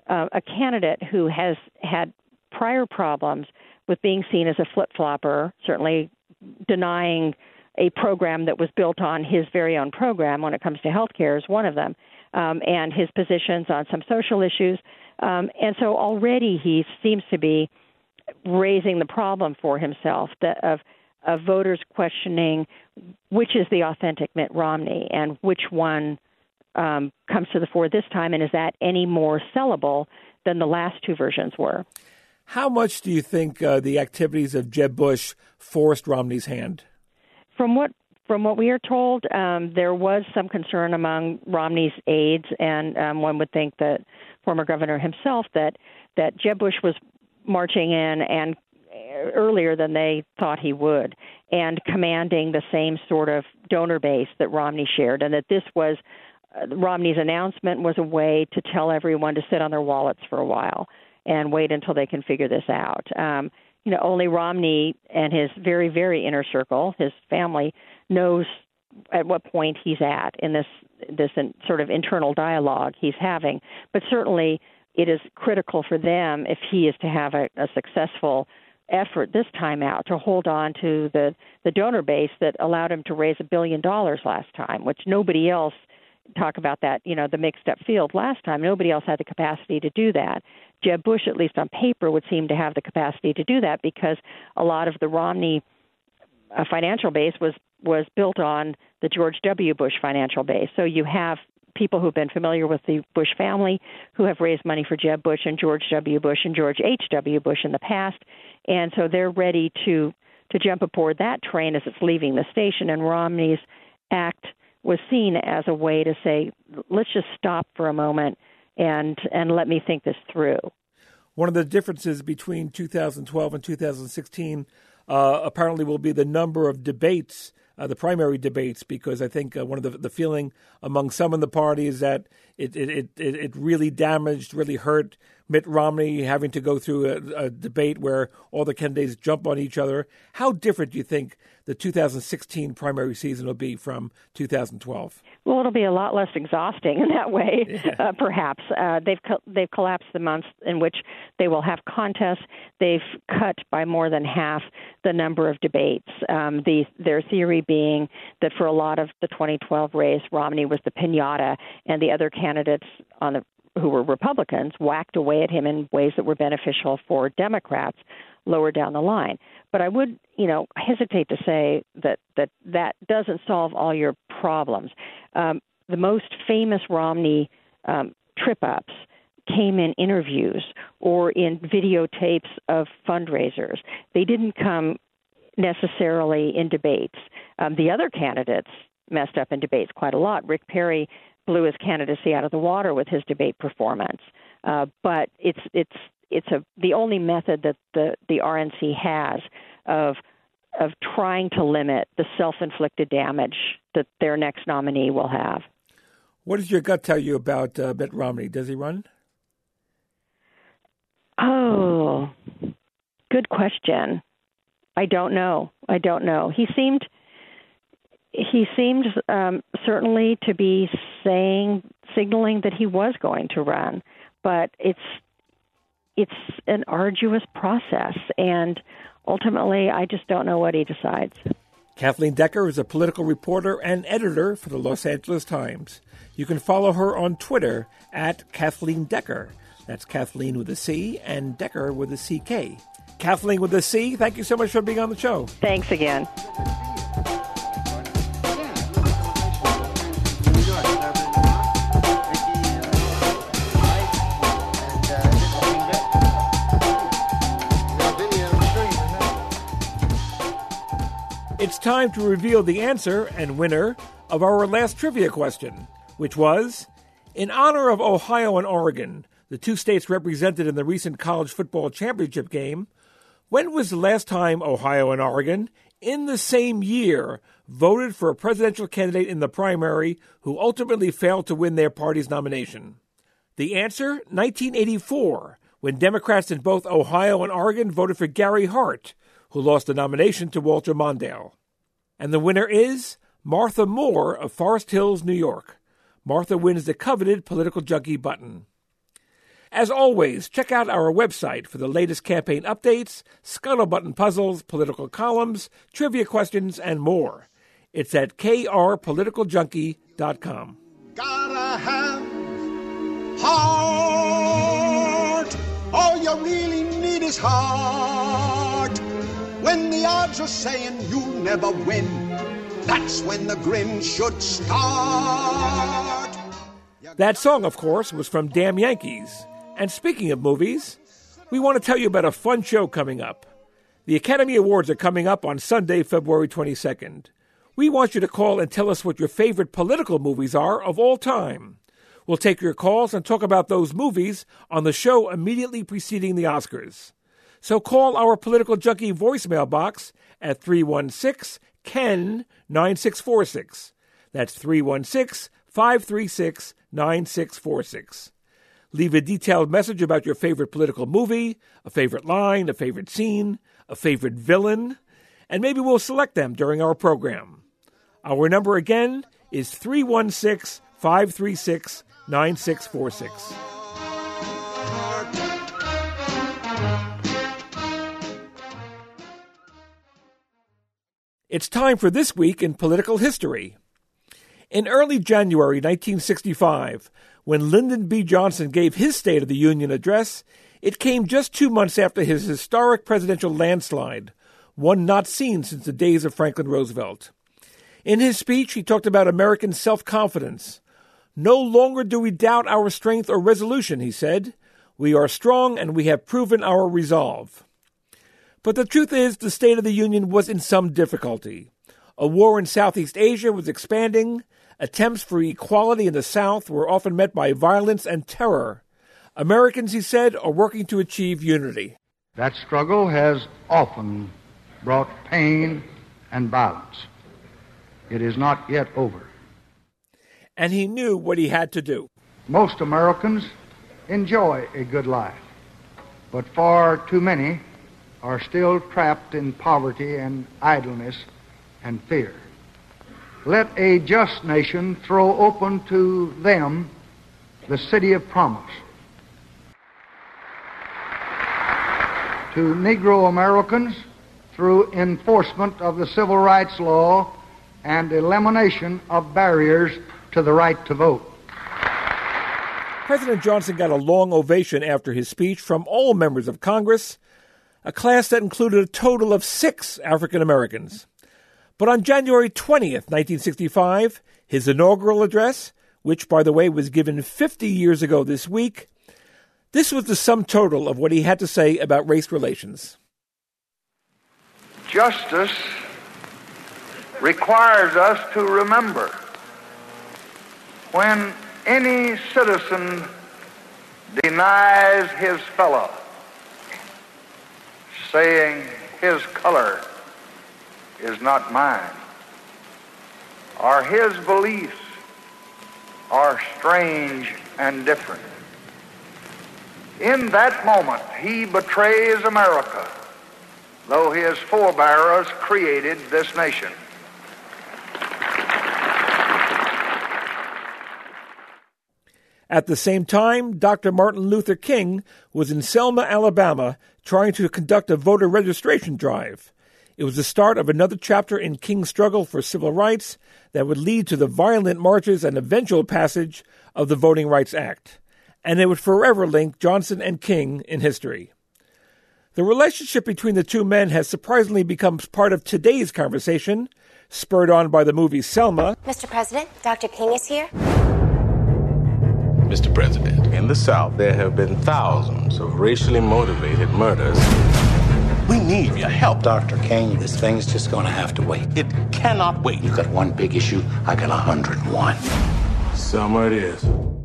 a candidate who has had prior problems with being seen as a flip-flopper, certainly denying a program that was built on his very own program when it comes to health care is one of them, and his positions on some social issues. And so already he seems to be raising the problem for himself of voters questioning which is the authentic Mitt Romney and which one comes to the fore this time, and is that any more sellable than the last 2 versions were? How much do you think the activities of Jeb Bush forced Romney's hand? From what we are told, there was some concern among Romney's aides, and one would think that former governor himself that Jeb Bush was marching in and earlier than they thought he would, and commanding the same sort of donor base that Romney shared, and that this was Romney's announcement was a way to tell everyone to sit on their wallets for a while and wait until they can figure this out. Only Romney and his very, very inner circle, his family, knows at what point he's at in this sort of internal dialogue he's having. But certainly it is critical for them, if he is to have a successful effort this time out, to hold on to the donor base that allowed him to raise $1 billion last time, which nobody else talk about that, the mixed-up field last time. Nobody else had the capacity to do that. Jeb Bush, at least on paper, would seem to have the capacity to do that because a lot of the Romney financial base was built on the George W. Bush financial base. So you have people who've been familiar with the Bush family who have raised money for Jeb Bush and George W. Bush and George H.W. Bush in the past, and so they're ready to jump aboard that train as it's leaving the station. And Romney's act was seen as a way to say, let's just stop for a moment and let me think this through. One of the differences between 2012 and 2016 apparently will be the number of debates, the primary debates, because I think one of the feeling among some in the party is that it really damaged, really hurt Mitt Romney having to go through a debate where all the candidates jump on each other. How different do you think the 2016 primary season will be from 2012? Well, it'll be a lot less exhausting in that way, perhaps. They've collapsed the months in which they will have contests. They've cut by more than half the number of debates. Their theory being that for a lot of the 2012 race, Romney was the piñata, and the other candidates who were Republicans whacked away at him in ways that were beneficial for Democrats lower down the line. But I would, hesitate to say that doesn't solve all your problems. The most famous Romney trip-ups came in interviews or in videotapes of fundraisers. They didn't come necessarily in debates. The other candidates messed up in debates quite a lot. Rick Perry blew his candidacy out of the water with his debate performance. But it's the only method that the RNC has of trying to limit the self-inflicted damage that their next nominee will have. What does your gut tell you about Mitt Romney? Does he run? Oh, good question. I don't know. He seemed certainly to be signaling that he was going to run, but it's an arduous process, and ultimately, I just don't know what he decides. Kathleen Decker is a political reporter and editor for the Los Angeles Times. You can follow her on Twitter at Kathleen Decker. That's Kathleen with a C and Decker with a CK. Kathleen with a C, thank you so much for being on the show. Thanks again. It's time to reveal the answer and winner of our last trivia question, which was, in honor of Ohio and Oregon, the two states represented in the recent college football championship game, when was the last time Ohio and Oregon, in the same year, voted for a presidential candidate in the primary who ultimately failed to win their party's nomination? The answer, 1984, when Democrats in both Ohio and Oregon voted for Gary Hart, who lost the nomination to Walter Mondale. And the winner is Martha Moore of Forest Hills, New York. Martha wins the coveted Political Junkie button. As always, check out our website for the latest campaign updates, scuttlebutt puzzles, political columns, trivia questions, and more. It's at krpoliticaljunkie.com. Gotta have heart. All you really need is heart. When the odds are saying you'll never win, that's when the grin should start. That song, of course, was from Damn Yankees. And speaking of movies, we want to tell you about a fun show coming up. The Academy Awards are coming up on Sunday, February 22nd. We want you to call and tell us what your favorite political movies are of all time. We'll take your calls and talk about those movies on the show immediately preceding the Oscars. So call our Political Junkie voicemail box at 316-KEN-9646. That's 316-536-9646. Leave a detailed message about your favorite political movie, a favorite line, a favorite scene, a favorite villain, and maybe we'll select them during our program. Our number again is 316-536-9646. It's time for This Week in Political History. In early January 1965, when Lyndon B. Johnson gave his State of the Union address, it came just 2 months after his historic presidential landslide, one not seen since the days of Franklin Roosevelt. In his speech, he talked about American self-confidence. "No longer do we doubt our strength or resolution," he said. "We are strong and we have proven our resolve." But the truth is, the State of the Union was in some difficulty. A war in Southeast Asia was expanding. Attempts for equality in the South were often met by violence and terror. Americans, he said, are working to achieve unity. That struggle has often brought pain and violence. It is not yet over. And he knew what he had to do. Most Americans enjoy a good life, but far too many are still trapped in poverty and idleness and fear. Let a just nation throw open to them the city of promise. To Negro Americans, through enforcement of the civil rights law and elimination of barriers to the right to vote. President Johnson got a long ovation after his speech from all members of Congress, a class that included a total of 6 African Americans. But on January 20th, 1965, his inaugural address, which, by the way, was given 50 years ago this week, this was the sum total of what he had to say about race relations. Justice requires us to remember when any citizen denies his fellow, saying his color is not mine, or his beliefs are strange and different. In that moment, he betrays America, though his forebears created this nation. At the same time, Dr. Martin Luther King was in Selma, Alabama, trying to conduct a voter registration drive. It was the start of another chapter in King's struggle for civil rights that would lead to the violent marches and eventual passage of the Voting Rights Act. And it would forever link Johnson and King in history. The relationship between the two men has surprisingly become part of today's conversation, spurred on by the movie Selma. Mr. President, Dr. King is here. Mr. President, in the South, there have been thousands of racially motivated murders. We need your help. Dr. King, this thing's just going to have to wait. It cannot wait. You got one big issue, I got 101. Selma it is.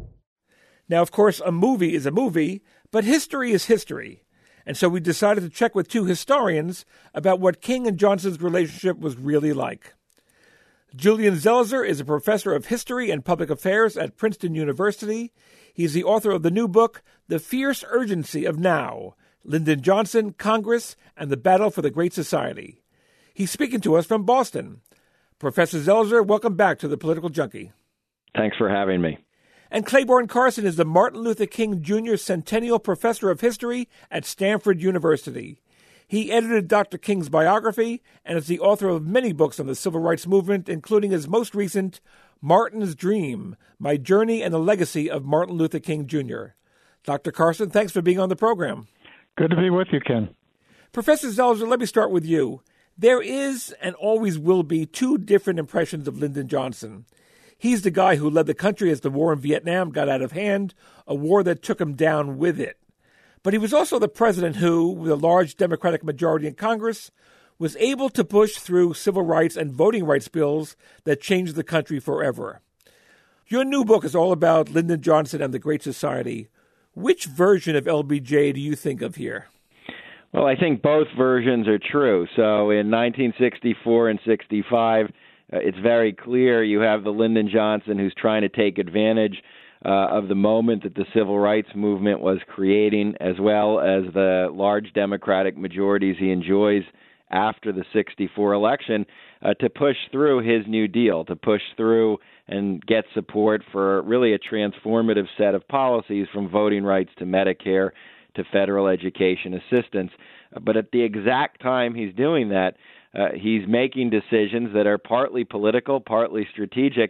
Now, of course, a movie is a movie, but history is history. And so we decided to check with 2 historians about what King and Johnson's relationship was really like. Julian Zelizer is a professor of history and public affairs at Princeton University. He's the author of the new book, The Fierce Urgency of Now, Lyndon Johnson, Congress, and the Battle for the Great Society. He's speaking to us from Boston. Professor Zelizer, welcome back to The Political Junkie. Thanks for having me. And Claiborne Carson is the Martin Luther King Jr. Centennial Professor of History at Stanford University. He edited Dr. King's biography and is the author of many books on the civil rights movement, including his most recent, Martin's Dream, My Journey and the Legacy of Martin Luther King Jr. Dr. Carson, thanks for being on the program. Good to be with you, Ken. Professor Zelizer, let me start with you. There is and always will be 2 different impressions of Lyndon Johnson. He's the guy who led the country as the war in Vietnam got out of hand, a war that took him down with it. But he was also the president who, with a large Democratic majority in Congress, was able to push through civil rights and voting rights bills that changed the country forever. Your new book is all about Lyndon Johnson and the Great Society. Which version of LBJ do you think of here? Well, I think both versions are true. So in 1964 and 65, it's very clear you have the Lyndon Johnson who's trying to take advantage of the moment that the civil rights movement was creating, as well as the large Democratic majorities he enjoys after the 64 election, to push through his New Deal, to push through and get support for really a transformative set of policies, from voting rights to Medicare to federal education assistance. But at the exact time he's doing that, he's making decisions that are partly political, partly strategic,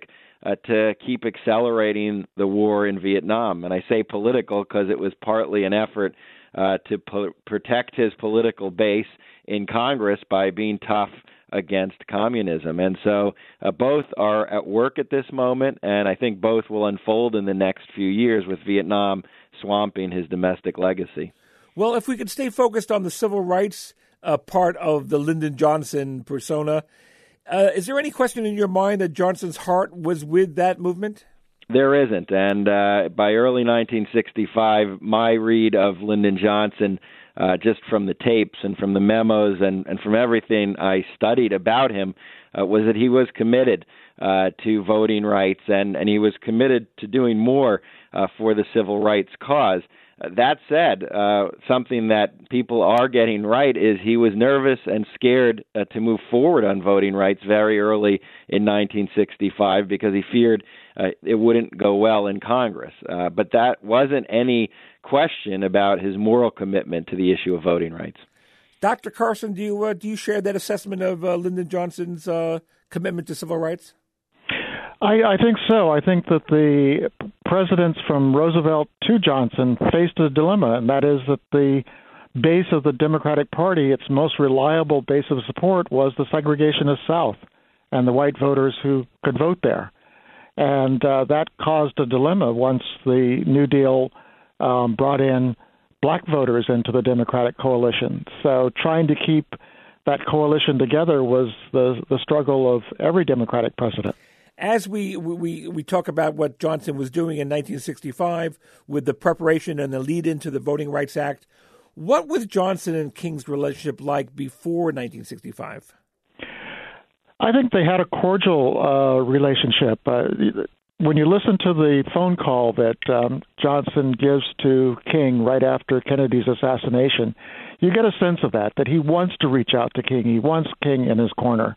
to keep accelerating the war in Vietnam. And I say political because it was partly an effort to protect his political base in Congress by being tough against communism. And so both are at work at this moment, and I think both will unfold in the next few years with Vietnam swamping his domestic legacy. Well, if we could stay focused on the civil rights part of the Lyndon Johnson persona, is there any question in your mind that Johnson's heart was with that movement? There isn't. And by early 1965, my read of Lyndon Johnson, just from the tapes and from the memos and from everything I studied about him, was that he was committed to voting rights and he was committed to doing more for the civil rights cause. That said, something that people are getting right is he was nervous and scared to move forward on voting rights very early in 1965 because he feared it wouldn't go well in Congress. But that wasn't any question about his moral commitment to the issue of voting rights. Dr. Carson, do you share that assessment of Lyndon Johnson's commitment to civil rights? I think so. I think that the presidents from Roosevelt to Johnson faced a dilemma, and that is that the base of the Democratic Party, its most reliable base of support, was the segregationist South and the white voters who could vote there. And that caused a dilemma once the New Deal brought in black voters into the Democratic coalition. So trying to keep that coalition together was the struggle of every Democratic president. As we talk about what Johnson was doing in 1965 with the preparation and the lead into the Voting Rights Act, what was Johnson and King's relationship like before 1965? I think they had a cordial relationship. When you listen to the phone call that Johnson gives to King right after Kennedy's assassination, you get a sense of that he wants to reach out to King. He wants King in his corner.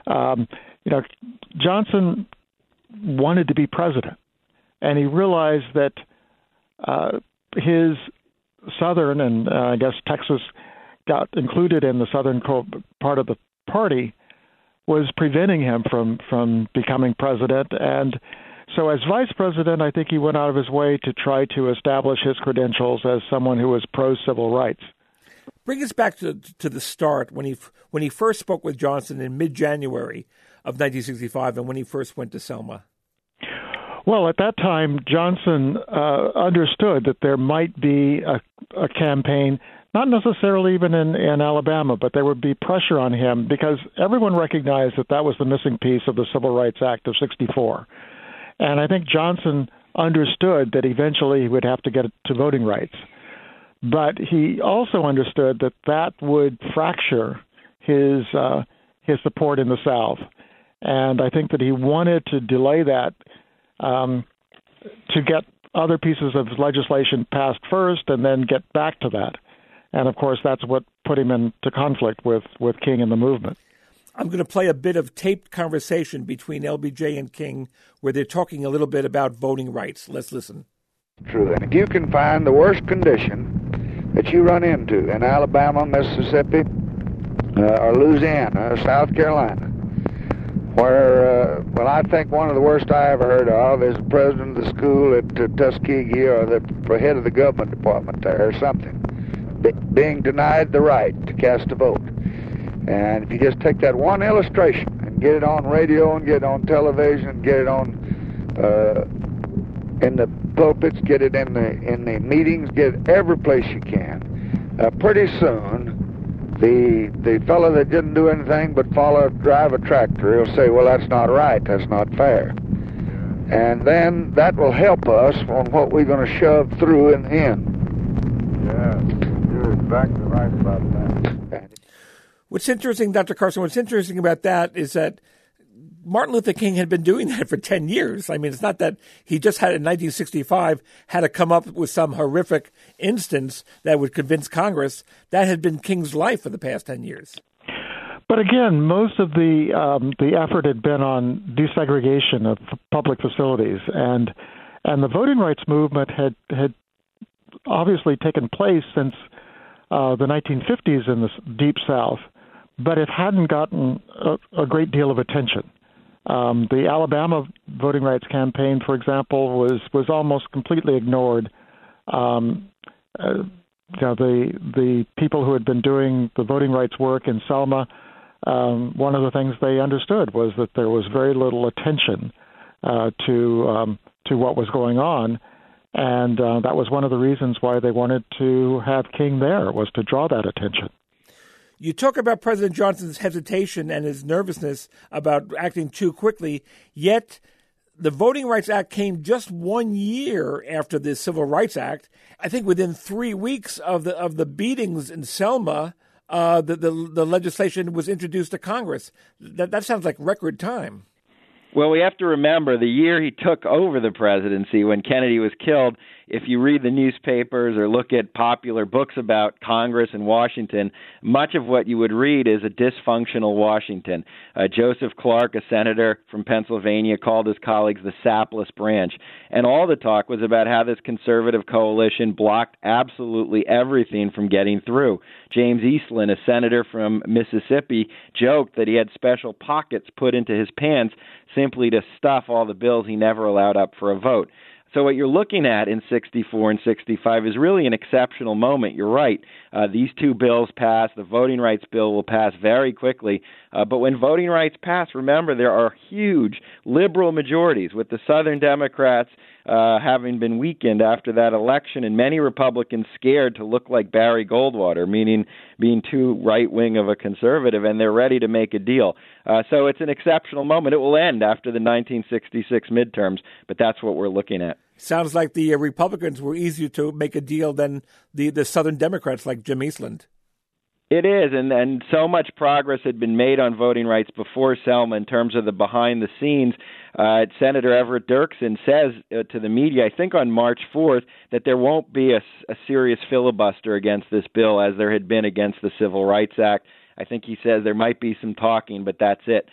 Johnson wanted to be president, and he realized that his Southern, and I guess Texas got included in the Southern part of the party, was preventing him from becoming president. And so as vice president, I think he went out of his way to try to establish his credentials as someone who was pro-civil rights. Bring us back to the start, when he first spoke with Johnson in mid-January of 1965 and when he first went to Selma. Well, at that time, Johnson understood that there might be a campaign, not necessarily even in Alabama, but there would be pressure on him because everyone recognized that was the missing piece of the Civil Rights Act of 1964. And I think Johnson understood that eventually he would have to get to voting rights. But he also understood that would fracture his support in the South. And I think that he wanted to delay that to get other pieces of legislation passed first and then get back to that. And, of course, that's what put him into conflict with King and the movement. I'm going to play a bit of taped conversation between LBJ and King where they're talking a little bit about voting rights. Let's listen. True. And if you can find the worst condition that you run into in Alabama, Mississippi, or Louisiana, or South Carolina, where, I think one of the worst I ever heard of is the president of the school at Tuskegee or the head of the government department there or something, being denied the right to cast a vote. And if you just take that one illustration and get it on radio and get it on television and get it on in the pulpits, get it in the meetings, get it every place you can, pretty soon the fellow that didn't do anything but drive a tractor, he'll say, well, that's not right, that's not fair. And then that will help us on what we're going to shove through in the end. Yeah, you're exactly right about that. What's interesting, Dr. Carson, what's interesting about that is that Martin Luther King had been doing that for 10 years. I mean, it's not that he just had in 1965 had to come up with some horrific instance that would convince Congress. That had been King's life for the past 10 years. But again, most of the effort had been on desegregation of public facilities, and the voting rights movement had obviously taken place since the 1950s in the Deep South, but it hadn't gotten a great deal of attention. The Alabama voting rights campaign, for example, was almost completely ignored. The people who had been doing the voting rights work in Selma, one of the things they understood was that there was very little attention to what was going on, and that was one of the reasons why they wanted to have King there, was to draw that attention. You talk about President Johnson's hesitation and his nervousness about acting too quickly, yet the Voting Rights Act came just 1 year after the Civil Rights Act. I think within 3 weeks of the beatings in Selma, the legislation was introduced to Congress. That sounds like record time. Well, we have to remember the year he took over the presidency when Kennedy was killed. If you read the newspapers or look at popular books about Congress and Washington, much of what you would read is a dysfunctional Washington. Joseph Clark, a senator from Pennsylvania, called his colleagues the sapless branch. And all the talk was about how this conservative coalition blocked absolutely everything from getting through. James Eastland, a senator from Mississippi, joked that he had special pockets put into his pants simply to stuff all the bills he never allowed up for a vote. So what you're looking at in 64 and 65 is really an exceptional moment. You're right. These two bills pass. The voting rights bill will pass very quickly. But when voting rights pass, remember, there are huge liberal majorities, with the Southern Democrats having been weakened after that election, and many Republicans scared to look like Barry Goldwater, meaning being too right-wing of a conservative, and they're ready to make a deal. So it's an exceptional moment. It will end after the 1966 midterms, but that's what we're looking at. Sounds like the Republicans were easier to make a deal than the Southern Democrats like Jim Eastland. It is, and so much progress had been made on voting rights before Selma in terms of the behind the scenes. Senator Everett Dirksen says to the media, I think on March 4th, that there won't be a serious filibuster against this bill as there had been against the Civil Rights Act. I think he says there might be some talking, but that's it.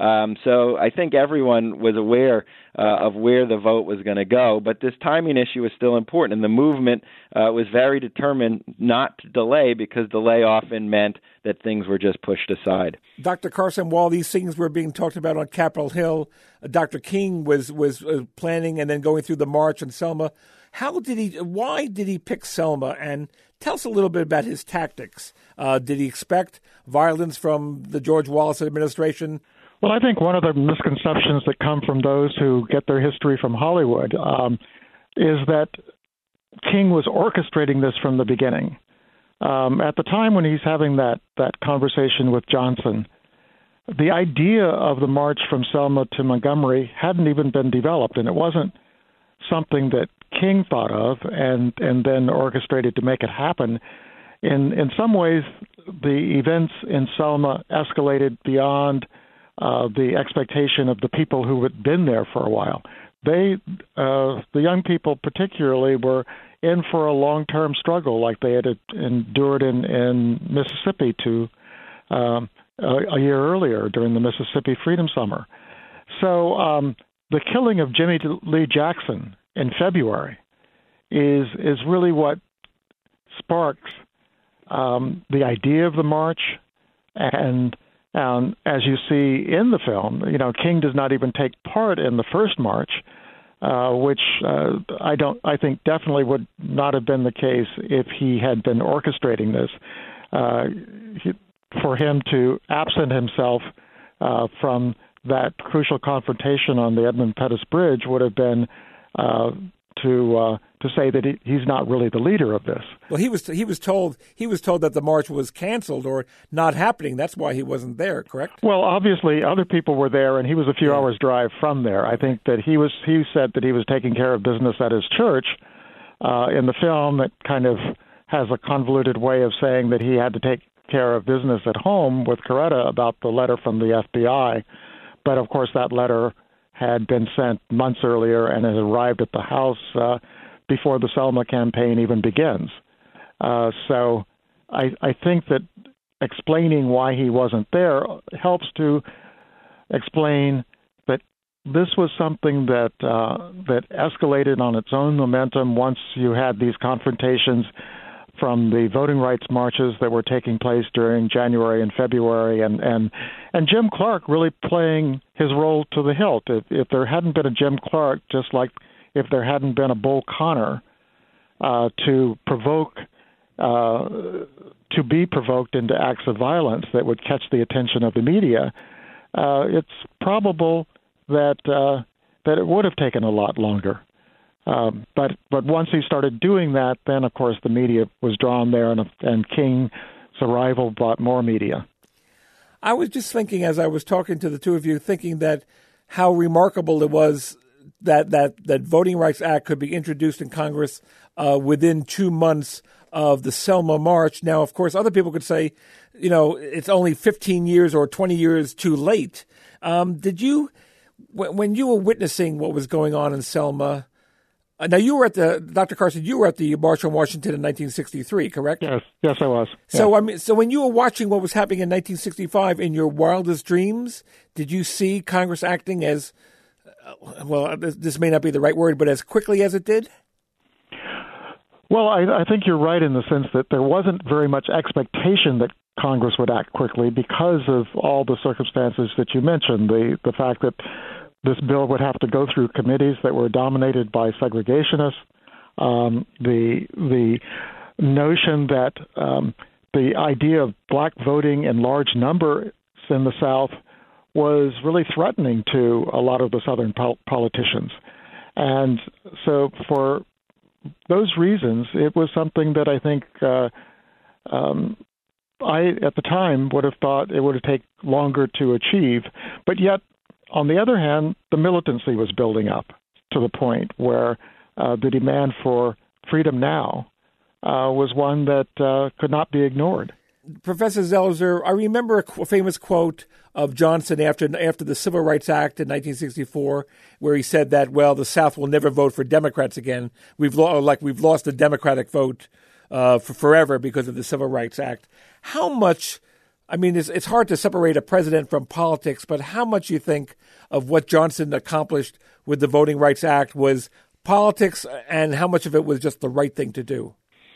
So I think everyone was aware of where the vote was going to go, but this timing issue is still important, and the movement was very determined not to delay, because delay often meant that things were just pushed aside. Dr. Carson, while these things were being talked about on Capitol Hill, Dr. King was planning and then going through the march in Selma. Why did he pick Selma? And tell us a little bit about his tactics. Did he expect violence from the George Wallace administration? Well, I think one of the misconceptions that come from those who get their history from Hollywood is that King was orchestrating this from the beginning. At the time when he's having that conversation with Johnson, the idea of the march from Selma to Montgomery hadn't even been developed, and it wasn't something that King thought of and then orchestrated to make it happen. In some ways, the events in Selma escalated beyond the expectation of the people who had been there for a while. The young people particularly were in for a long-term struggle, like they had endured in Mississippi a year earlier during the Mississippi Freedom Summer. So the killing of Jimmy Lee Jackson in February is really what sparks the idea of the march. And as you see in the film, King does not even take part in the first march, which I think definitely would not have been the case if he had been orchestrating this. For him to absent himself from that crucial confrontation on the Edmund Pettus Bridge would have been to say that he's not really the leader of this. Well, he was told that the march was canceled or not happening. That's why he wasn't there, correct? Well, obviously other people were there, and he was a few hours drive from there. I think that he said that he was taking care of business at his church. In the film, it kind of has a convoluted way of saying that he had to take care of business at home with Coretta about the letter from the FBI. But of course, that letter had been sent months earlier and had arrived at the house before the Selma campaign even begins. So I think that explaining why he wasn't there helps to explain that this was something that escalated on its own momentum once you had these confrontations from the voting rights marches that were taking place during January and February, and Jim Clark really playing his role to the hilt. If there hadn't been a Jim Clark, just like if there hadn't been a Bull Connor to be provoked into acts of violence that would catch the attention of the media, it's probable that it would have taken a lot longer. But once he started doing that, then of course the media was drawn there, and King's arrival brought more media. I was just thinking, as I was talking to the two of you, thinking that how remarkable it was that Voting Rights Act could be introduced in Congress within 2 months of the Selma March. Now, of course, other people could say, it's only 15 years or 20 years too late. Did you, when you were witnessing what was going on in Selma? Now, you were Dr. Carson, you were at the March on Washington in 1963, correct? Yes, I was. So, so when you were watching what was happening in 1965, in your wildest dreams, did you see Congress acting as, well, this may not be the right word, but as quickly as it did? Well, I think you're right in the sense that there wasn't very much expectation that Congress would act quickly because of all the circumstances that you mentioned, the fact that this bill would have to go through committees that were dominated by segregationists, the notion that the idea of black voting in large numbers in the South was really threatening to a lot of the Southern politicians. And so for those reasons, it was something that I think I, at the time, would have thought it would have taken longer to achieve. But yet, on the other hand, the militancy was building up to the point where the demand for freedom now was one that could not be ignored. Professor Zelizer, I remember a famous quote of Johnson after the Civil Rights Act in 1964, where he said that, well, the South will never vote for Democrats again. We've lost the Democratic vote for forever because of the Civil Rights Act. How much? I mean, it's hard to separate a president from politics, but how much you think of what Johnson accomplished with the Voting Rights Act was politics, and how much of it was just the right thing to do?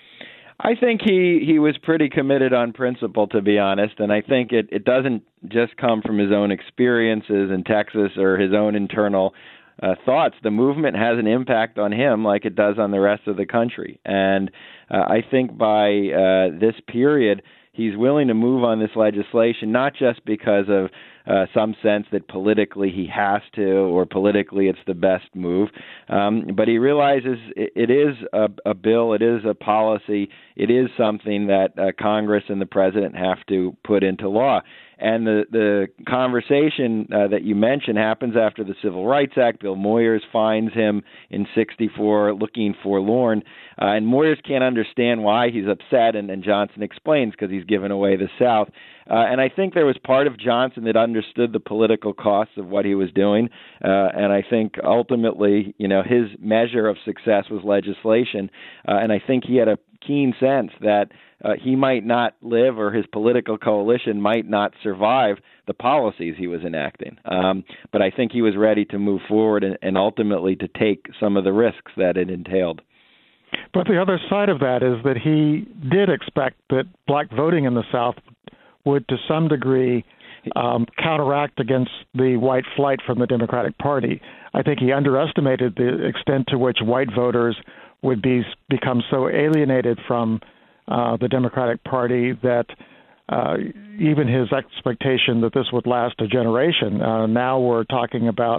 I think he was pretty committed on principle, to be honest, and I think it doesn't just come from his own experiences in Texas or his own internal thoughts. The movement has an impact on him like it does on the rest of the country, and I think by this period, he's willing to move on this legislation, not just because of some sense that politically he has to, or politically it's the best move, but he realizes it is a bill, it is a policy, it is something that Congress and the president have to put into law. And the conversation that you mentioned happens after the Civil Rights Act. Bill Moyers finds him in 1964 looking forlorn, and Moyers can't understand why he's upset, and Johnson explains because he's given away the South. And I think there was part of Johnson that understood the political costs of what he was doing, and I think ultimately, his measure of success was legislation, and I think he had a keen sense that he might not live, or his political coalition might not survive the policies he was enacting. But I think he was ready to move forward and ultimately to take some of the risks that it entailed. But the other side of that is that he did expect that black voting in the South would, to some degree, counteract against the white flight from the Democratic Party. I think he underestimated the extent to which white voters would become so alienated from the Democratic Party that even his expectation that this would last a generation. Now we're talking about,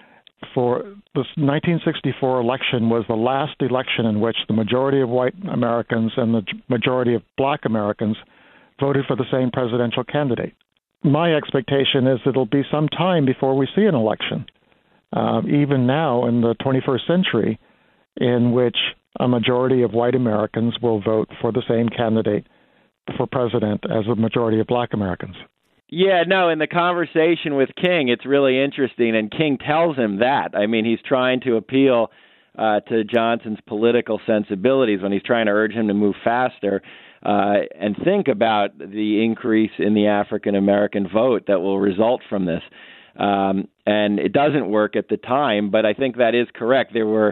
for the 1964 election was the last election in which the majority of white Americans and the majority of black Americans voted for the same presidential candidate. My expectation is it'll be some time before we see an election, even now in the 21st century, in which a majority of white Americans will vote for the same candidate for president as a majority of black Americans. Yeah, no, in the conversation with King, it's really interesting, and King tells him that. I mean, he's trying to appeal to Johnson's political sensibilities when he's trying to urge him to move faster and think about the increase in the African-American vote that will result from this. And it doesn't work at the time, but I think that is correct. There were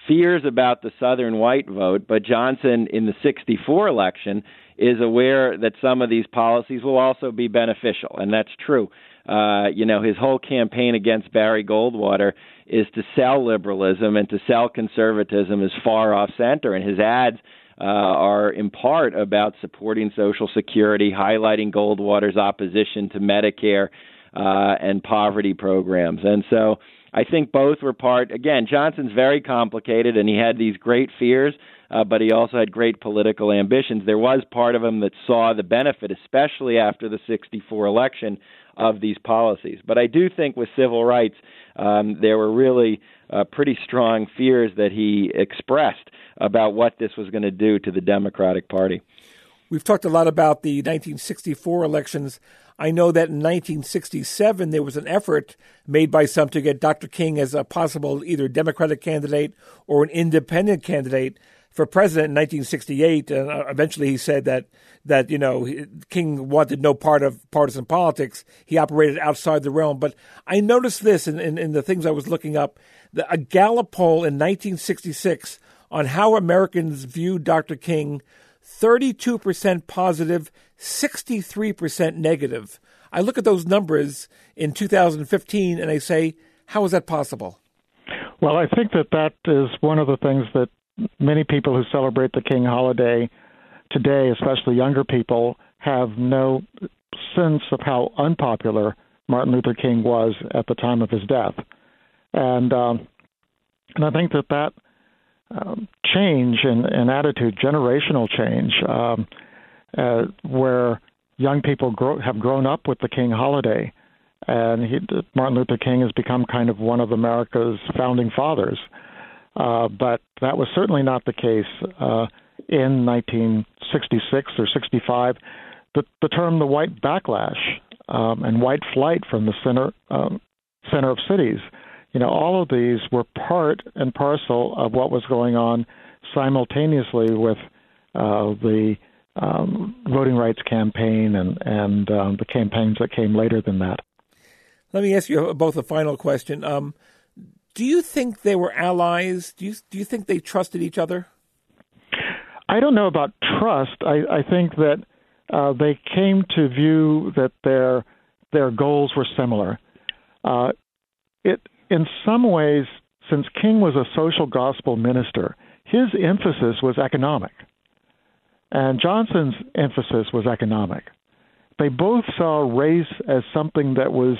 fears about the Southern white vote, but Johnson in the 64 election is aware that some of these policies will also be beneficial, and that's true. His whole campaign against Barry Goldwater is to sell liberalism and to sell conservatism as far off center, and his ads are in part about supporting Social Security, highlighting Goldwater's opposition to Medicare and poverty programs. And so I think both were part. Again, Johnson's very complicated, and he had these great fears, but he also had great political ambitions. There was part of him that saw the benefit, especially after the 64 election, of these policies. But I do think with civil rights, there were really pretty strong fears that he expressed about what this was going to do to the Democratic Party. We've talked a lot about the 1964 elections. I know that in 1967, there was an effort made by some to get Dr. King as a possible either Democratic candidate or an independent candidate for president in 1968. And eventually he said that King wanted no part of partisan politics. He operated outside the realm. But I noticed this in the things I was looking up. A Gallup poll in 1966 on how Americans viewed Dr. King, 32% positive, 63% negative. I look at those numbers in 2015 and I say, how is that possible? Well, I think that is one of the things that many people who celebrate the King holiday today, especially younger people, have no sense of how unpopular Martin Luther King was at the time of his death. And I think that change in attitude, generational change, where young people have grown up with the King holiday, and Martin Luther King has become kind of one of America's founding fathers. But that was certainly not the case in 1966 or 65. The term the white backlash and white flight from the center of cities, all of these were part and parcel of what was going on simultaneously with the voting rights campaign and the campaigns that came later than that. Let me ask you both a final question. Do you think they were allies? Do you think they trusted each other? I don't know about trust. I think that they came to view that their goals were similar. In some ways, since King was a social gospel minister, his emphasis was economic, and Johnson's emphasis was economic. They both saw race as something that was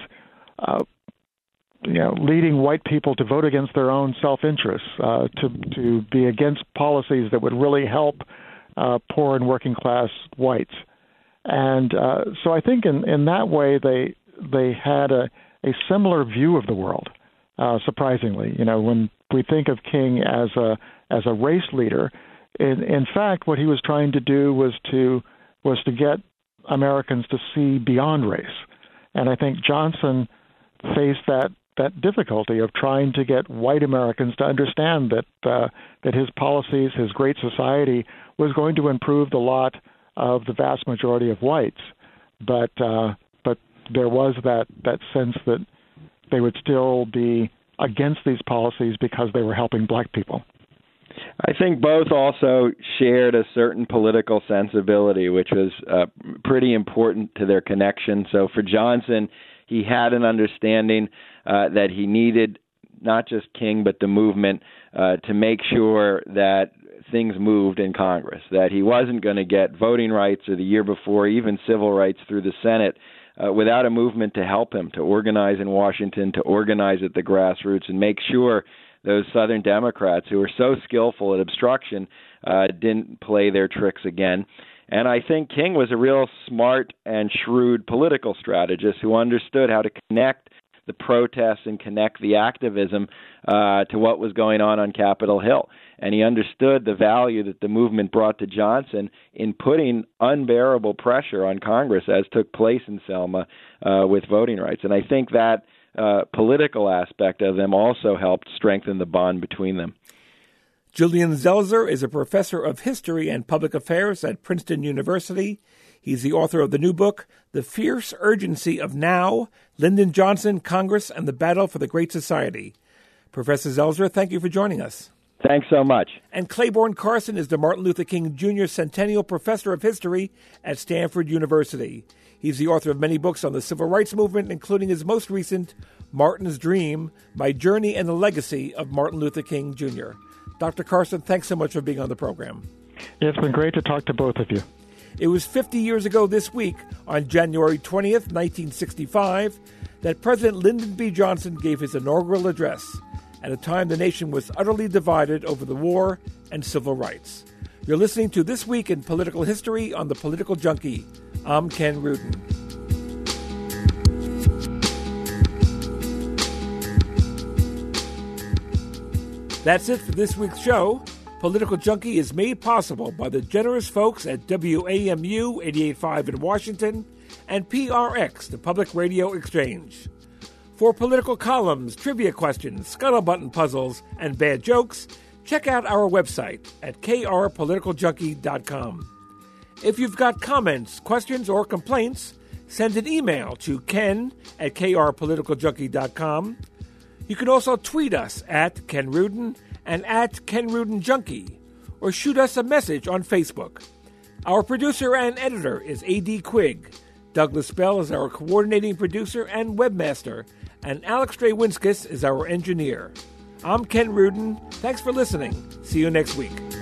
leading white people to vote against their own self-interests, to be against policies that would really help poor and working class whites. And so I think in that way they had a similar view of the world. Surprisingly, when we think of King as a race leader, in fact, what he was trying to do was to get Americans to see beyond race. And I think Johnson faced that difficulty of trying to get white Americans to understand that his policies, his great society, was going to improve the lot of the vast majority of whites. But there was that sense that they would still be against these policies because they were helping black people. I think both also shared a certain political sensibility, which was pretty important to their connection. So for Johnson, he had an understanding that he needed not just King, but the movement to make sure that things moved in Congress, that he wasn't going to get voting rights or the year before, even civil rights through the Senate without a movement to help him, to organize in Washington, to organize at the grassroots and make sure those Southern Democrats who were so skillful at obstruction didn't play their tricks again. And I think King was a real smart and shrewd political strategist who understood how to connect the protests and connect the activism to what was going on Capitol Hill. And he understood the value that the movement brought to Johnson in putting unbearable pressure on Congress, as took place in Selma with voting rights. And I think that political aspect of them also helped strengthen the bond between them. Julian Zelzer is a professor of history and public affairs at Princeton University. He's the author of the new book, The Fierce Urgency of Now, Lyndon Johnson, Congress, and the Battle for the Great Society. Professor Zelzer, thank you for joining us. Thanks so much. And Claiborne Carson is the Martin Luther King Jr. Centennial Professor of History at Stanford University. He's the author of many books on the Civil Rights Movement, including his most recent, Martin's Dream, My Journey and the Legacy of Martin Luther King Jr. Dr. Carson, thanks so much for being on the program. It's been great to talk to both of you. It was 50 years ago this week, on January 20th, 1965, that President Lyndon B. Johnson gave his inaugural address, at a time the nation was utterly divided over the war and civil rights. You're listening to This Week in Political History on The Political Junkie. I'm Ken Rudin. That's it for this week's show. Political Junkie is made possible by the generous folks at WAMU 88.5 in Washington and PRX, the Public Radio Exchange. For political columns, trivia questions, scuttlebutt puzzles, and bad jokes, check out our website at krpoliticaljunkie.com. If you've got comments, questions, or complaints, send an email to ken@krpoliticaljunkie.com. You can also tweet us at Ken Rudin and at Ken Rudin Junkie, or shoot us a message on Facebook. Our producer and editor is A.D. Quigg. Douglas Bell is our coordinating producer and webmaster, and Alex Drewinskis is our engineer. I'm Ken Rudin. Thanks for listening. See you next week.